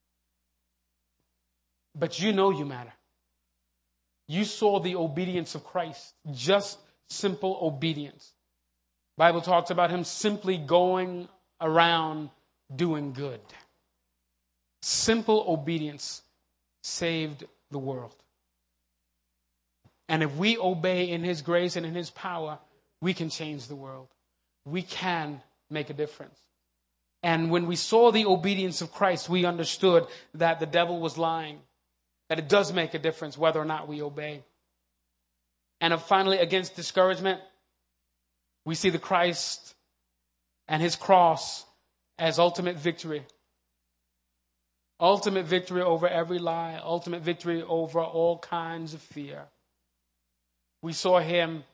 But you know you matter. You saw the obedience of Christ. Just simple obedience. The Bible talks about him simply going around doing good. Simple obedience saved the world. And if we obey in his grace and in his power, we can change the world. We can make a difference. And when we saw the obedience of Christ, we understood that the devil was lying, that it does make a difference whether or not we obey. And finally, against discouragement, we see the Christ and his cross as ultimate victory. Ultimate victory over every lie, ultimate victory over all kinds of fear. We saw him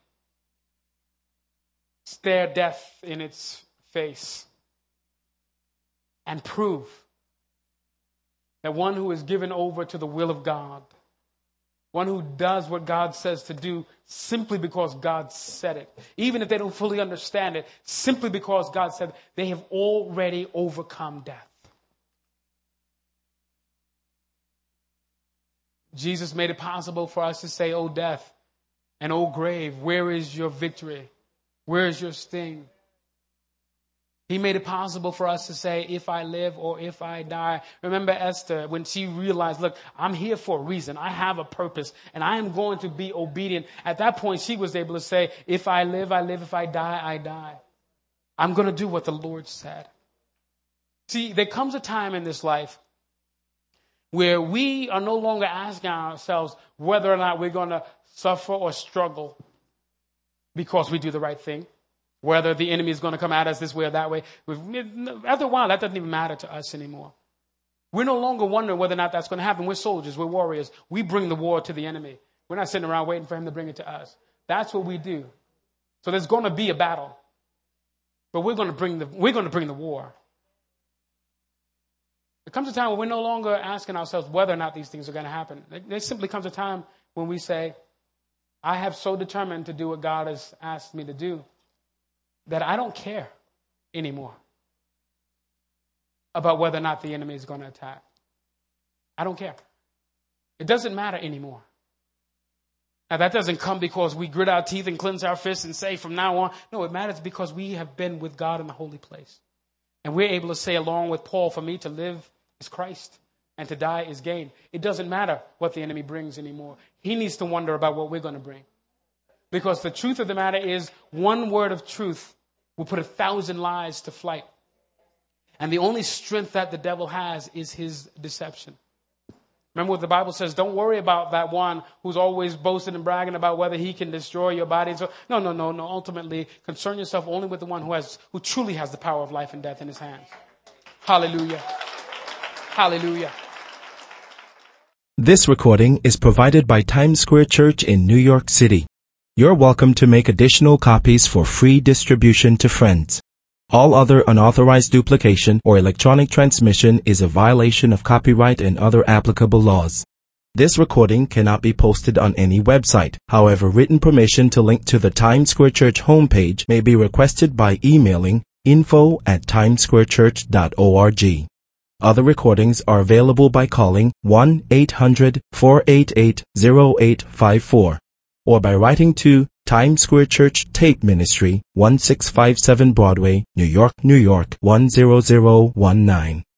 stare death in its face and prove that one who is given over to the will of God, one who does what God says to do simply because God said it, even if they don't fully understand it, simply because God said it, they have already overcome death. Jesus made it possible for us to say, "O death and O grave, where is your victory? Where is your sting?" He made it possible for us to say, "If I live or if I die." Remember Esther, when she realized, look, I'm here for a reason. I have a purpose and I am going to be obedient. At that point, she was able to say, "If I live, I live. If I die, I die. I'm going to do what the Lord said." See, there comes a time in this life where we are no longer asking ourselves whether or not we're going to suffer or struggle because we do the right thing, whether the enemy is going to come at us this way or that way. After a while, that doesn't even matter to us anymore. We're no longer wondering whether or not that's going to happen. We're soldiers. We're warriors. We bring the war to the enemy. We're not sitting around waiting for him to bring it to us. That's what we do. So there's going to be a battle, but we're going to bring the war. There comes a time when we're no longer asking ourselves whether or not these things are going to happen. There simply comes a time when we say, I have so determined to do what God has asked me to do that I don't care anymore about whether or not the enemy is going to attack. I don't care. It doesn't matter anymore. Now, that doesn't come because we grit our teeth and cleanse our fists and say from now on. No, it matters because we have been with God in the holy place. And we're able to say along with Paul, for me to live is Christ and to die is gain. It doesn't matter what the enemy brings anymore. He needs to wonder about what we're going to bring. Because the truth of the matter is, one word of truth will put 1,000 lies to flight. And the only strength that the devil has is his deception. Remember what the Bible says, don't worry about that one who's always boasting and bragging about whether he can destroy your body. So, no. Ultimately, concern yourself only with the one who truly has the power of life and death in his hands. Hallelujah. Hallelujah. This recording is provided by Times Square Church in New York City. You're welcome to make additional copies for free distribution to friends. All other unauthorized duplication or electronic transmission is a violation of copyright and other applicable laws. This recording cannot be posted on any website. However, written permission to link to the Times Square Church homepage may be requested by emailing info@timessquarechurch.org. Other recordings are available by calling 1-800-488-0854 or by writing to Times Square Church Tape Ministry, 1657 Broadway, New York, 10019.